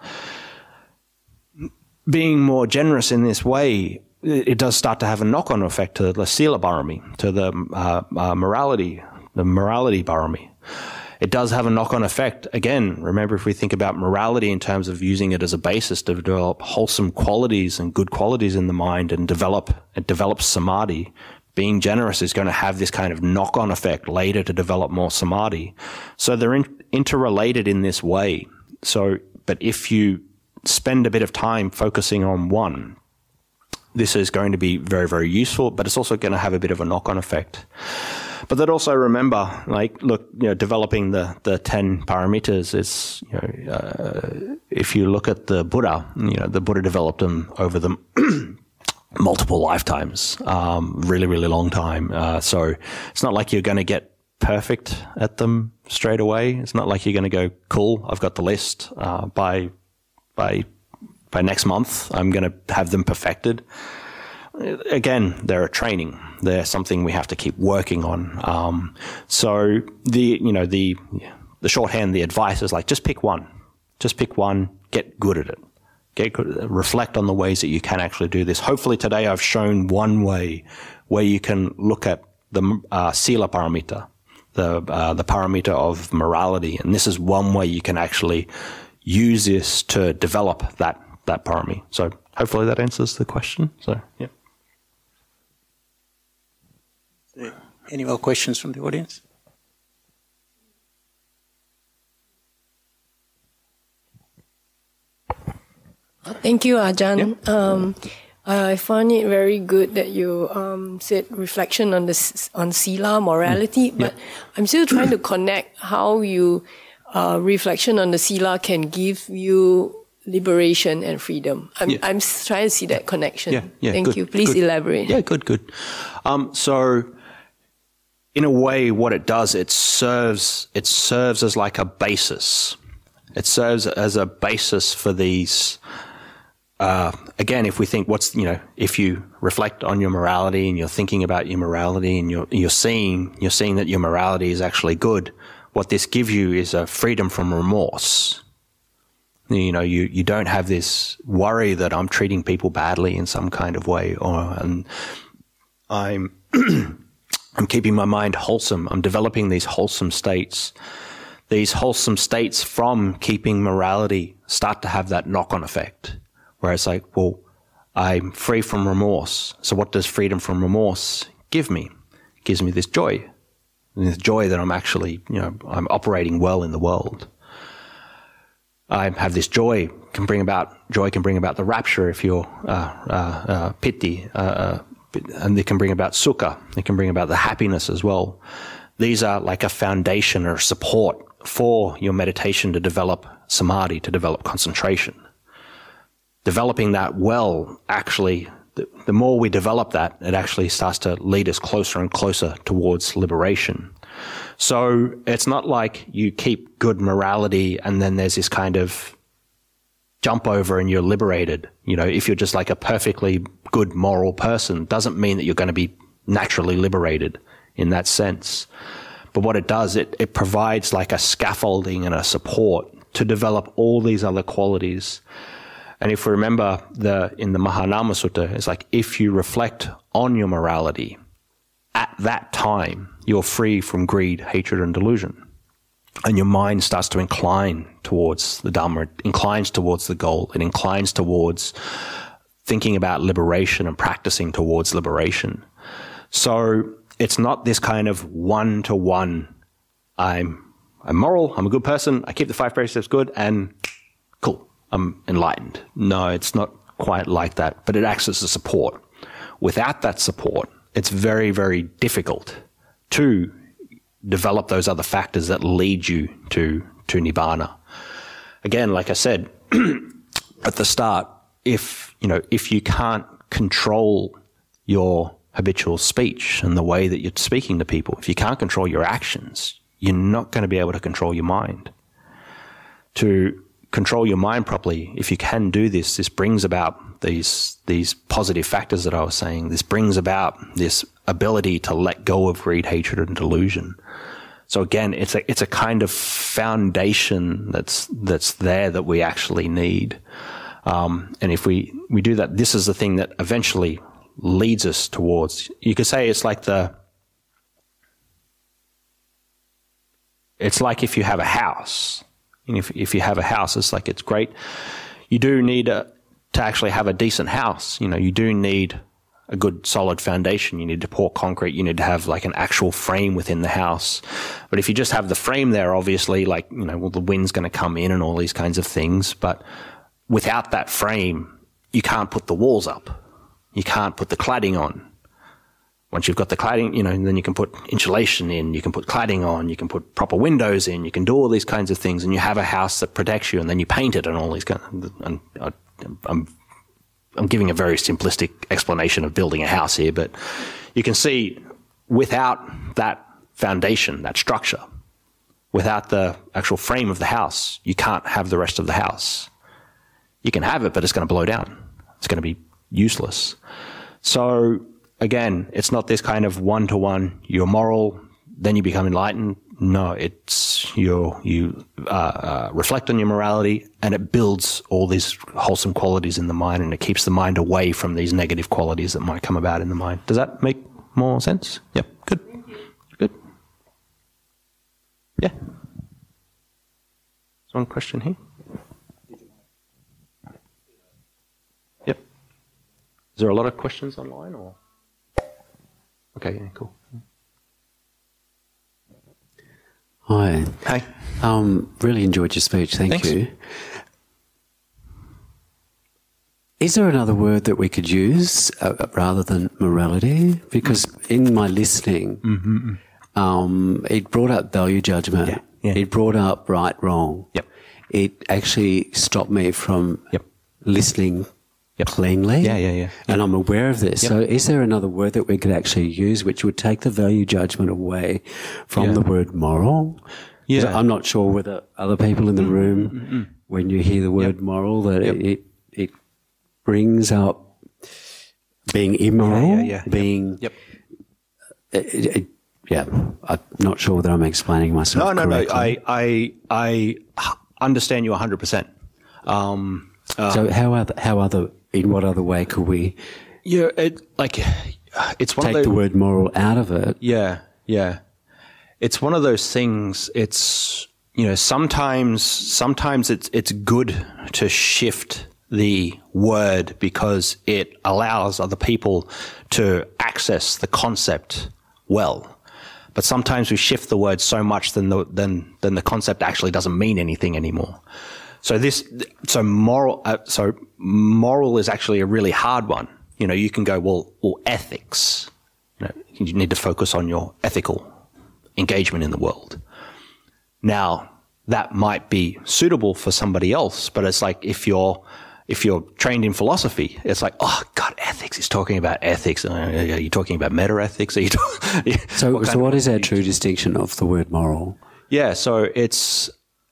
being more generous in this way, it does start to have a knock-on effect to the Sila Bharami, to the morality Bharami. It does have a knock-on effect. Again, remember, if we think about morality in terms of using it as a basis to develop wholesome qualities and good qualities in the mind and develop samadhi, being generous is going to have this kind of knock-on effect later to develop more samadhi. So they're interrelated in this way. But if you spend a bit of time focusing on one, this is going to be very, very useful, but it's also going to have a bit of a knock-on effect. But then also remember, developing the 10 parameters is, if you look at the Buddha, the Buddha developed them over the multiple lifetimes, really, really long time. So it's not like you're going to get perfect at them straight away. It's not like you're going to go, cool, I've got the list by by next month, I'm going to have them perfected. Again, they're a training. They're something we have to keep working on. So the shorthand, the advice is like, just pick one. Just pick one, get good at it. Reflect on the ways that you can actually do this. Hopefully today I've shown one way where you can look at the Sila Paramita, the parameter of morality. And this is one way you can actually use this to develop that parami. So hopefully that answers the question. So, yeah. Any more questions from the audience? Thank you, Ajahn. Yeah. I find it very good that you said reflection on sila, morality, but I'm still trying to connect how you reflection on the sila can give you liberation and freedom. I'm trying to see that connection. Thank you. Please elaborate. Yeah, good. So, in a way, what it does, it serves as like a basis. It serves as a basis for these. Again, if we think if you reflect on your morality and you're thinking about your morality and you're seeing that your morality is actually good, what this gives you is a freedom from remorse. You don't have this worry that I'm treating people badly in some kind of way, and I'm I'm keeping my mind wholesome. I'm developing these wholesome states. These wholesome states from keeping morality start to have that knock-on effect, where it's like, well, I'm free from remorse. So what does freedom from remorse give me? It gives me this joy. And this joy that I'm actually, I'm operating well in the world. I have this joy can bring about the rapture if you're piti, and it can bring about sukha. It can bring about the happiness as well. These are like a foundation or support for your meditation to develop samadhi, to develop concentration. Developing that well, actually, the more we develop that, it actually starts to lead us closer and closer towards liberation. So it's not like you keep good morality and then there's this kind of jump over and you're liberated. If you're just like a perfectly good moral person, doesn't mean that you're going to be naturally liberated in that sense. But what it does, it provides like a scaffolding and a support to develop all these other qualities. And if we remember in the Mahanama Sutta, it's like if you reflect on your morality, at that time, you're free from greed, hatred, and delusion. And your mind starts to incline towards the Dhamma, it inclines towards the goal, it inclines towards thinking about liberation and practicing towards liberation. So it's not this kind of one-to-one, I'm moral, I'm a good person, I keep the 5 precepts good, and cool, I'm enlightened. No, it's not quite like that, but it acts as a support. Without that support, it's very, very difficult to develop those other factors that lead you to Nibbana. Again, like I said at the start, if you can't control your habitual speech and the way that you're speaking to people, if you can't control your actions, you're not going to be able to control your mind. To control your mind properly, if you can do this, this brings about these positive factors that I was saying. This brings about this ability to let go of greed, hatred, and delusion. So again, it's a kind of foundation that's there that we actually need. And if we do that, this is the thing that eventually leads us towards, you could say it's like if you have a house. And if you have a house, it's like, it's great. You do need to actually have a decent house. You do need a good solid foundation. You need to pour concrete. You need to have like an actual frame within the house. But if you just have the frame there, obviously, like, the wind's going to come in and all these kinds of things. But without that frame, you can't put the walls up. You can't put the cladding on. Once you've got the cladding, then you can put insulation in, you can put cladding on, you can put proper windows in, you can do all these kinds of things, and you have a house that protects you, and then you paint it and all these kinds of, and I'm giving a very simplistic explanation of building a house here, but you can see without that foundation, that structure, without the actual frame of the house, you can't have the rest of the house. You can have it, but it's going to blow down. It's going to be useless. So again, it's not this kind of one-to-one, you're moral, then you become enlightened. No, it's you reflect on your morality, and it builds all these wholesome qualities in the mind, and it keeps the mind away from these negative qualities that might come about in the mind. Does that make more sense? Yep, good. Good. Yeah. There's one question here. Yep. Is there a lot of questions online, or? Okay, yeah, cool. Hi. Hi. Really enjoyed your speech. Thanks. You. Is there another word that we could use rather than morality? Because in my listening, it brought up value judgment. Yeah. Yeah. It brought up right, wrong. Yep. It actually stopped me from listening cleanly. Yeah. And I'm aware of this. Yep. So is there another word that we could actually use which would take the value judgment away from the word moral? Yeah. I'm not sure whether other people in the room, when you hear the word moral, that it brings up being immoral, being... I'm not sure whether I'm explaining myself correctly. I understand you 100%. So in what other way could we it's one take of the word moral out of it? Yeah. It's one of those things, it's, sometimes it's good to shift the word because it allows other people to access the concept well. But sometimes we shift the word so much then the concept actually doesn't mean anything anymore. So moral is actually a really hard one. You can go, well, ethics. You need to focus on your ethical engagement in the world. Now, that might be suitable for somebody else, but it's like if you're trained in philosophy, it's like, oh God, ethics is talking about ethics. Are you talking about meta ethics? So what is our true distinction of the word moral? Yeah, so it's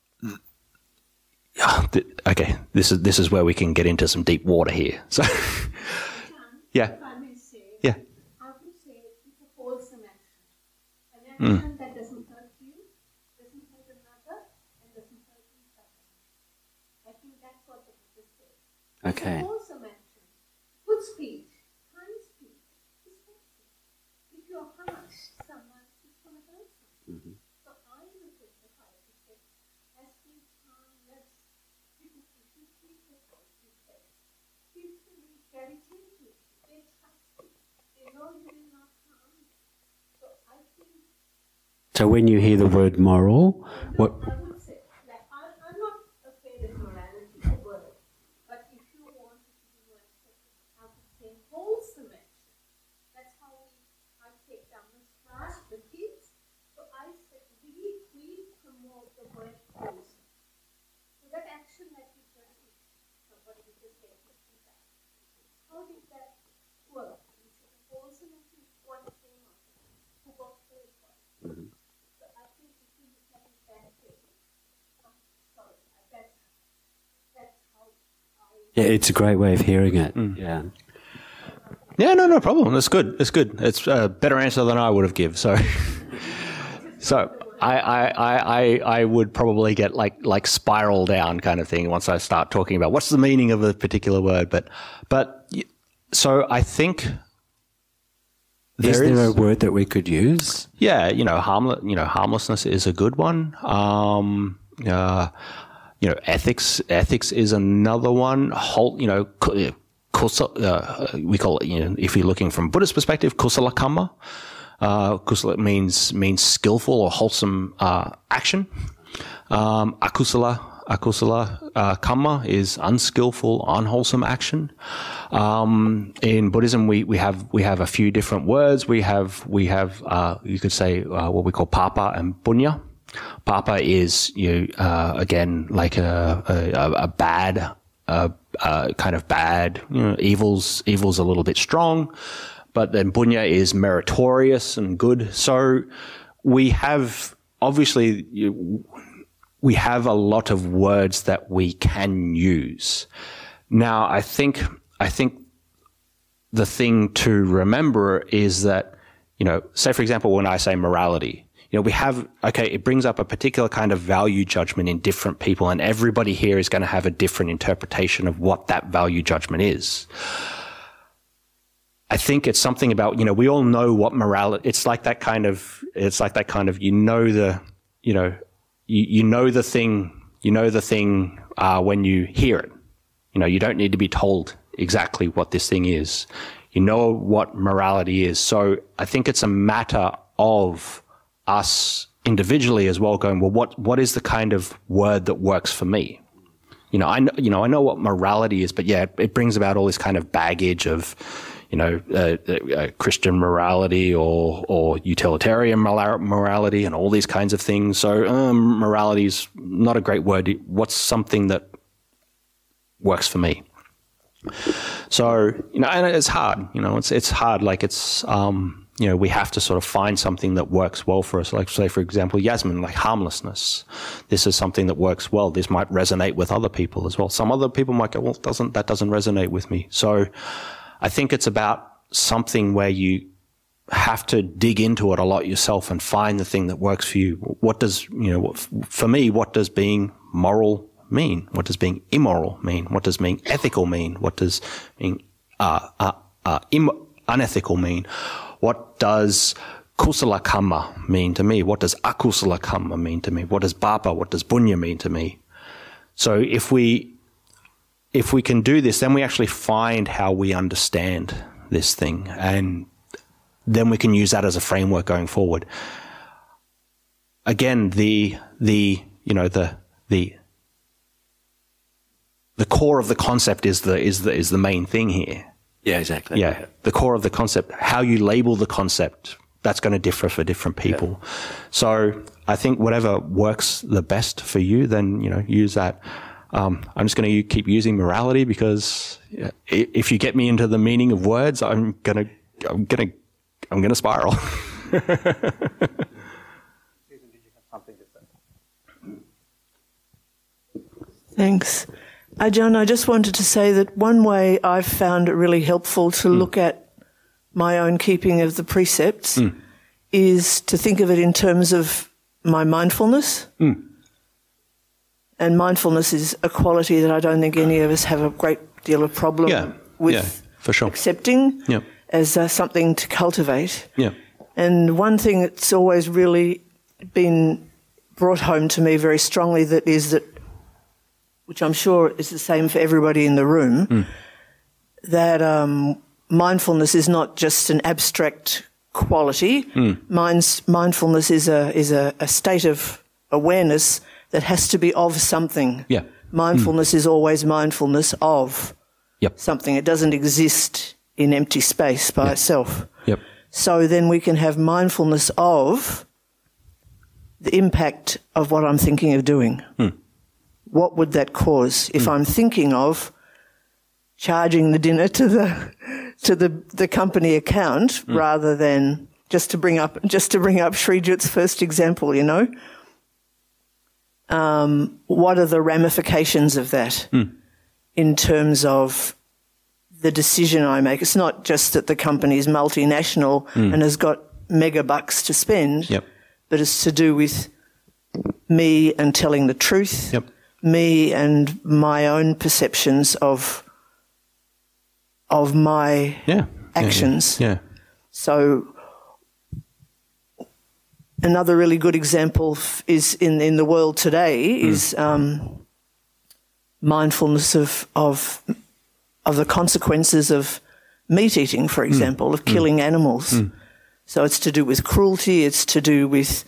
okay. This is where we can get into some deep water here. So, yeah. If I may say, yeah. I would say it's a wholesome action. An action that doesn't hurt you, doesn't hurt another, and doesn't hurt yourself. I think that's what the Buddha says. Okay. It's a wholesome action. Good speech, kind speech is wholesome. If you're harsh, someone is going to hurt someone. So I look at the hierarchy as being harmless. People should treat the hierarchy fair. People need charity. They trust you. They know you will not harm them. So I think. So when you hear the word moral, what? I would say, I'm not afraid of morality, the word. But if you want to do one second, I would say wholesome action. That's how I take Dhamma's class, the kids. So I said, we promote the word wholesome. So that action that you just did, somebody would just say, let's do that. How did that work? You said wholesome action is one thing, who got first one. So I think if you look at it that way, that's how I... Yeah, it's a great way of hearing it. Yeah. Yeah, no problem. That's good. It's good. It's a better answer than I would have given. So I would probably get like spiral down kind of thing once I start talking about what's the meaning of a particular word. But so I think is there a word that we could use? Yeah, harmlessness is a good one. Ethics is another one. We call it, if you're looking from Buddhist perspective, kusala kamma. Kusala means skillful or wholesome action. Akusala kamma is unskillful, unwholesome action. In Buddhism, we have a few different words. We have you could say what we call papa and punya. Papa is again like a bad. Kind of bad, evil's a little bit strong, but then punya is meritorious and good. So we have we have a lot of words that we can use. Now, I think the thing to remember is that, say, for example, when I say morality, we have, it brings up a particular kind of value judgment in different people, and everybody here is going to have a different interpretation of what that value judgment is. I think it's something about, we all know what morality, it's like that kind of, you know the thing when you hear it. You don't need to be told exactly what this thing is. You know what morality is. So I think it's a matter of us individually as well going, well, what is the kind of word that works for me? I know what morality is, but yeah, it brings about all this kind of baggage of, Christian morality or utilitarian morality and all these kinds of things. So morality is not a great word. What's something that works for me? So, and it's hard, it's hard. Like it's, we have to sort of find something that works well for us. Like say, for example, Yasmin, like harmlessness. This is something that works well. This might resonate with other people as well. Some other people might go, well, that doesn't resonate with me. So I think it's about something where you have to dig into it a lot yourself and find the thing that works for you. What does, for me, what does being moral mean? What does being immoral mean? What does being ethical mean? What does being unethical mean? What does kusala karma mean to me? What does akusala karma mean to me? What does papa, what does punya mean to me? So if we can do this, then we actually find how we understand this thing, and then we can use that as a framework going forward. Again, the core of the concept is the main thing here. Yeah, exactly. Yeah, the core of the concept, how you label the concept, that's going to differ for different people. Yeah. So I think whatever works the best for you, then use that. I'm just going to keep using morality because if you get me into the meaning of words, I'm gonna spiral. Susan, did you have something to say? Thanks. Ajahn, I just wanted to say that one way I've found it really helpful to look at my own keeping of the precepts is to think of it in terms of my mindfulness. And mindfulness is a quality that I don't think any of us have a great deal of problem with for sure. accepting as something to cultivate. Yeah. And one thing that's always really been brought home to me very strongly that, which I'm sure is the same for everybody in the room, that mindfulness is not just an abstract quality. Mindfulness is a state of awareness that has to be of something. Yeah. Mindfulness is always mindfulness of something. It doesn't exist in empty space by itself. Yep. So then we can have mindfulness of the impact of what I'm thinking of doing. What would that cause if I'm thinking of charging the dinner to the company account rather than just to bring up Sri Jut's first example, what are the ramifications of that in terms of the decision I make? It's not just that the company is multinational and has got mega bucks to spend, but it's to do with me and telling the truth, me and my own perceptions of my actions. Yeah. So another really good example is in the world today is mindfulness of the consequences of meat eating, for example, of killing animals. So it's to do with cruelty. It's to do with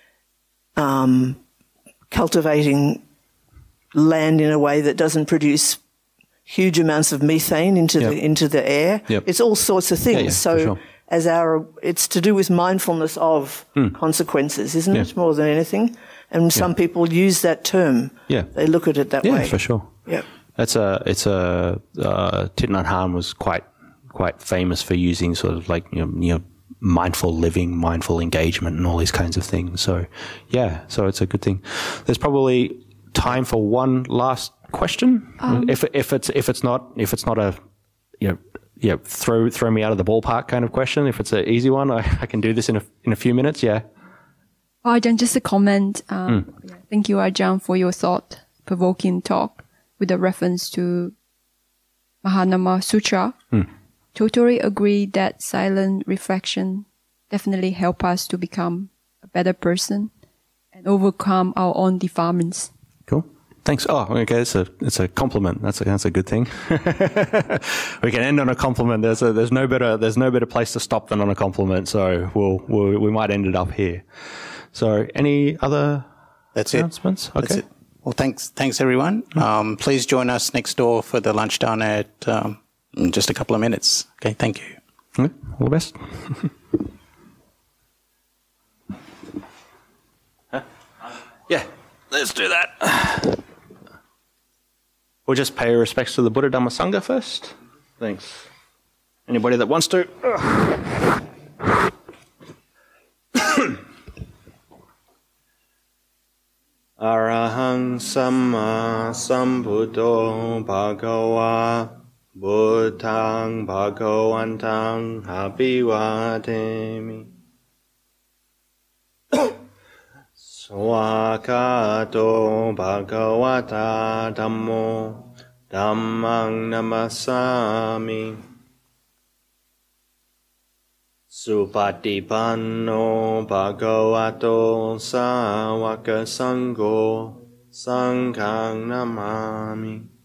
cultivating land in a way that doesn't produce huge amounts of methane into the air. It's all sorts of things. It's to do with mindfulness of consequences, isn't it, more than anything? And some people use that term. Yeah. They look at it that way. Yeah, for sure. Yeah. Thich Nhat Hanh was quite famous for using sort of like, mindful living, mindful engagement and all these kinds of things. So, so it's a good thing. There's probably time for one last question? If it's not a throw me out of the ballpark kind of question. If it's an easy one, I can do this in a few minutes. Yeah. Ajahn, just a comment. Thank you, Ajahn, for your thought-provoking talk with a reference to Mahanama Sutra. Totally agree that silent reflection definitely help us to become a better person and overcome our own defilements. Cool. Thanks. Oh, okay. It's a compliment. That's a good thing. We can end on a compliment. There's no better place to stop than on a compliment. So we might end it up here. So any other announcements? Okay. That's it. Well, thanks everyone. Please join us next door for the lunchtime at in just a couple of minutes. Okay. Thank you. All the best. Yeah, let's do that. We'll just pay our respects to the Buddha Dhamma Sangha first. Thanks. Anybody that wants to. Arahang Samma Sambuddho Bhagava Buddhang Bhagavantang Abhivademi Swakato Bhagavata Dhammo Dhammang Namasami Supatipanno Bhagavato Sāvaka Sangho Sanghang Namami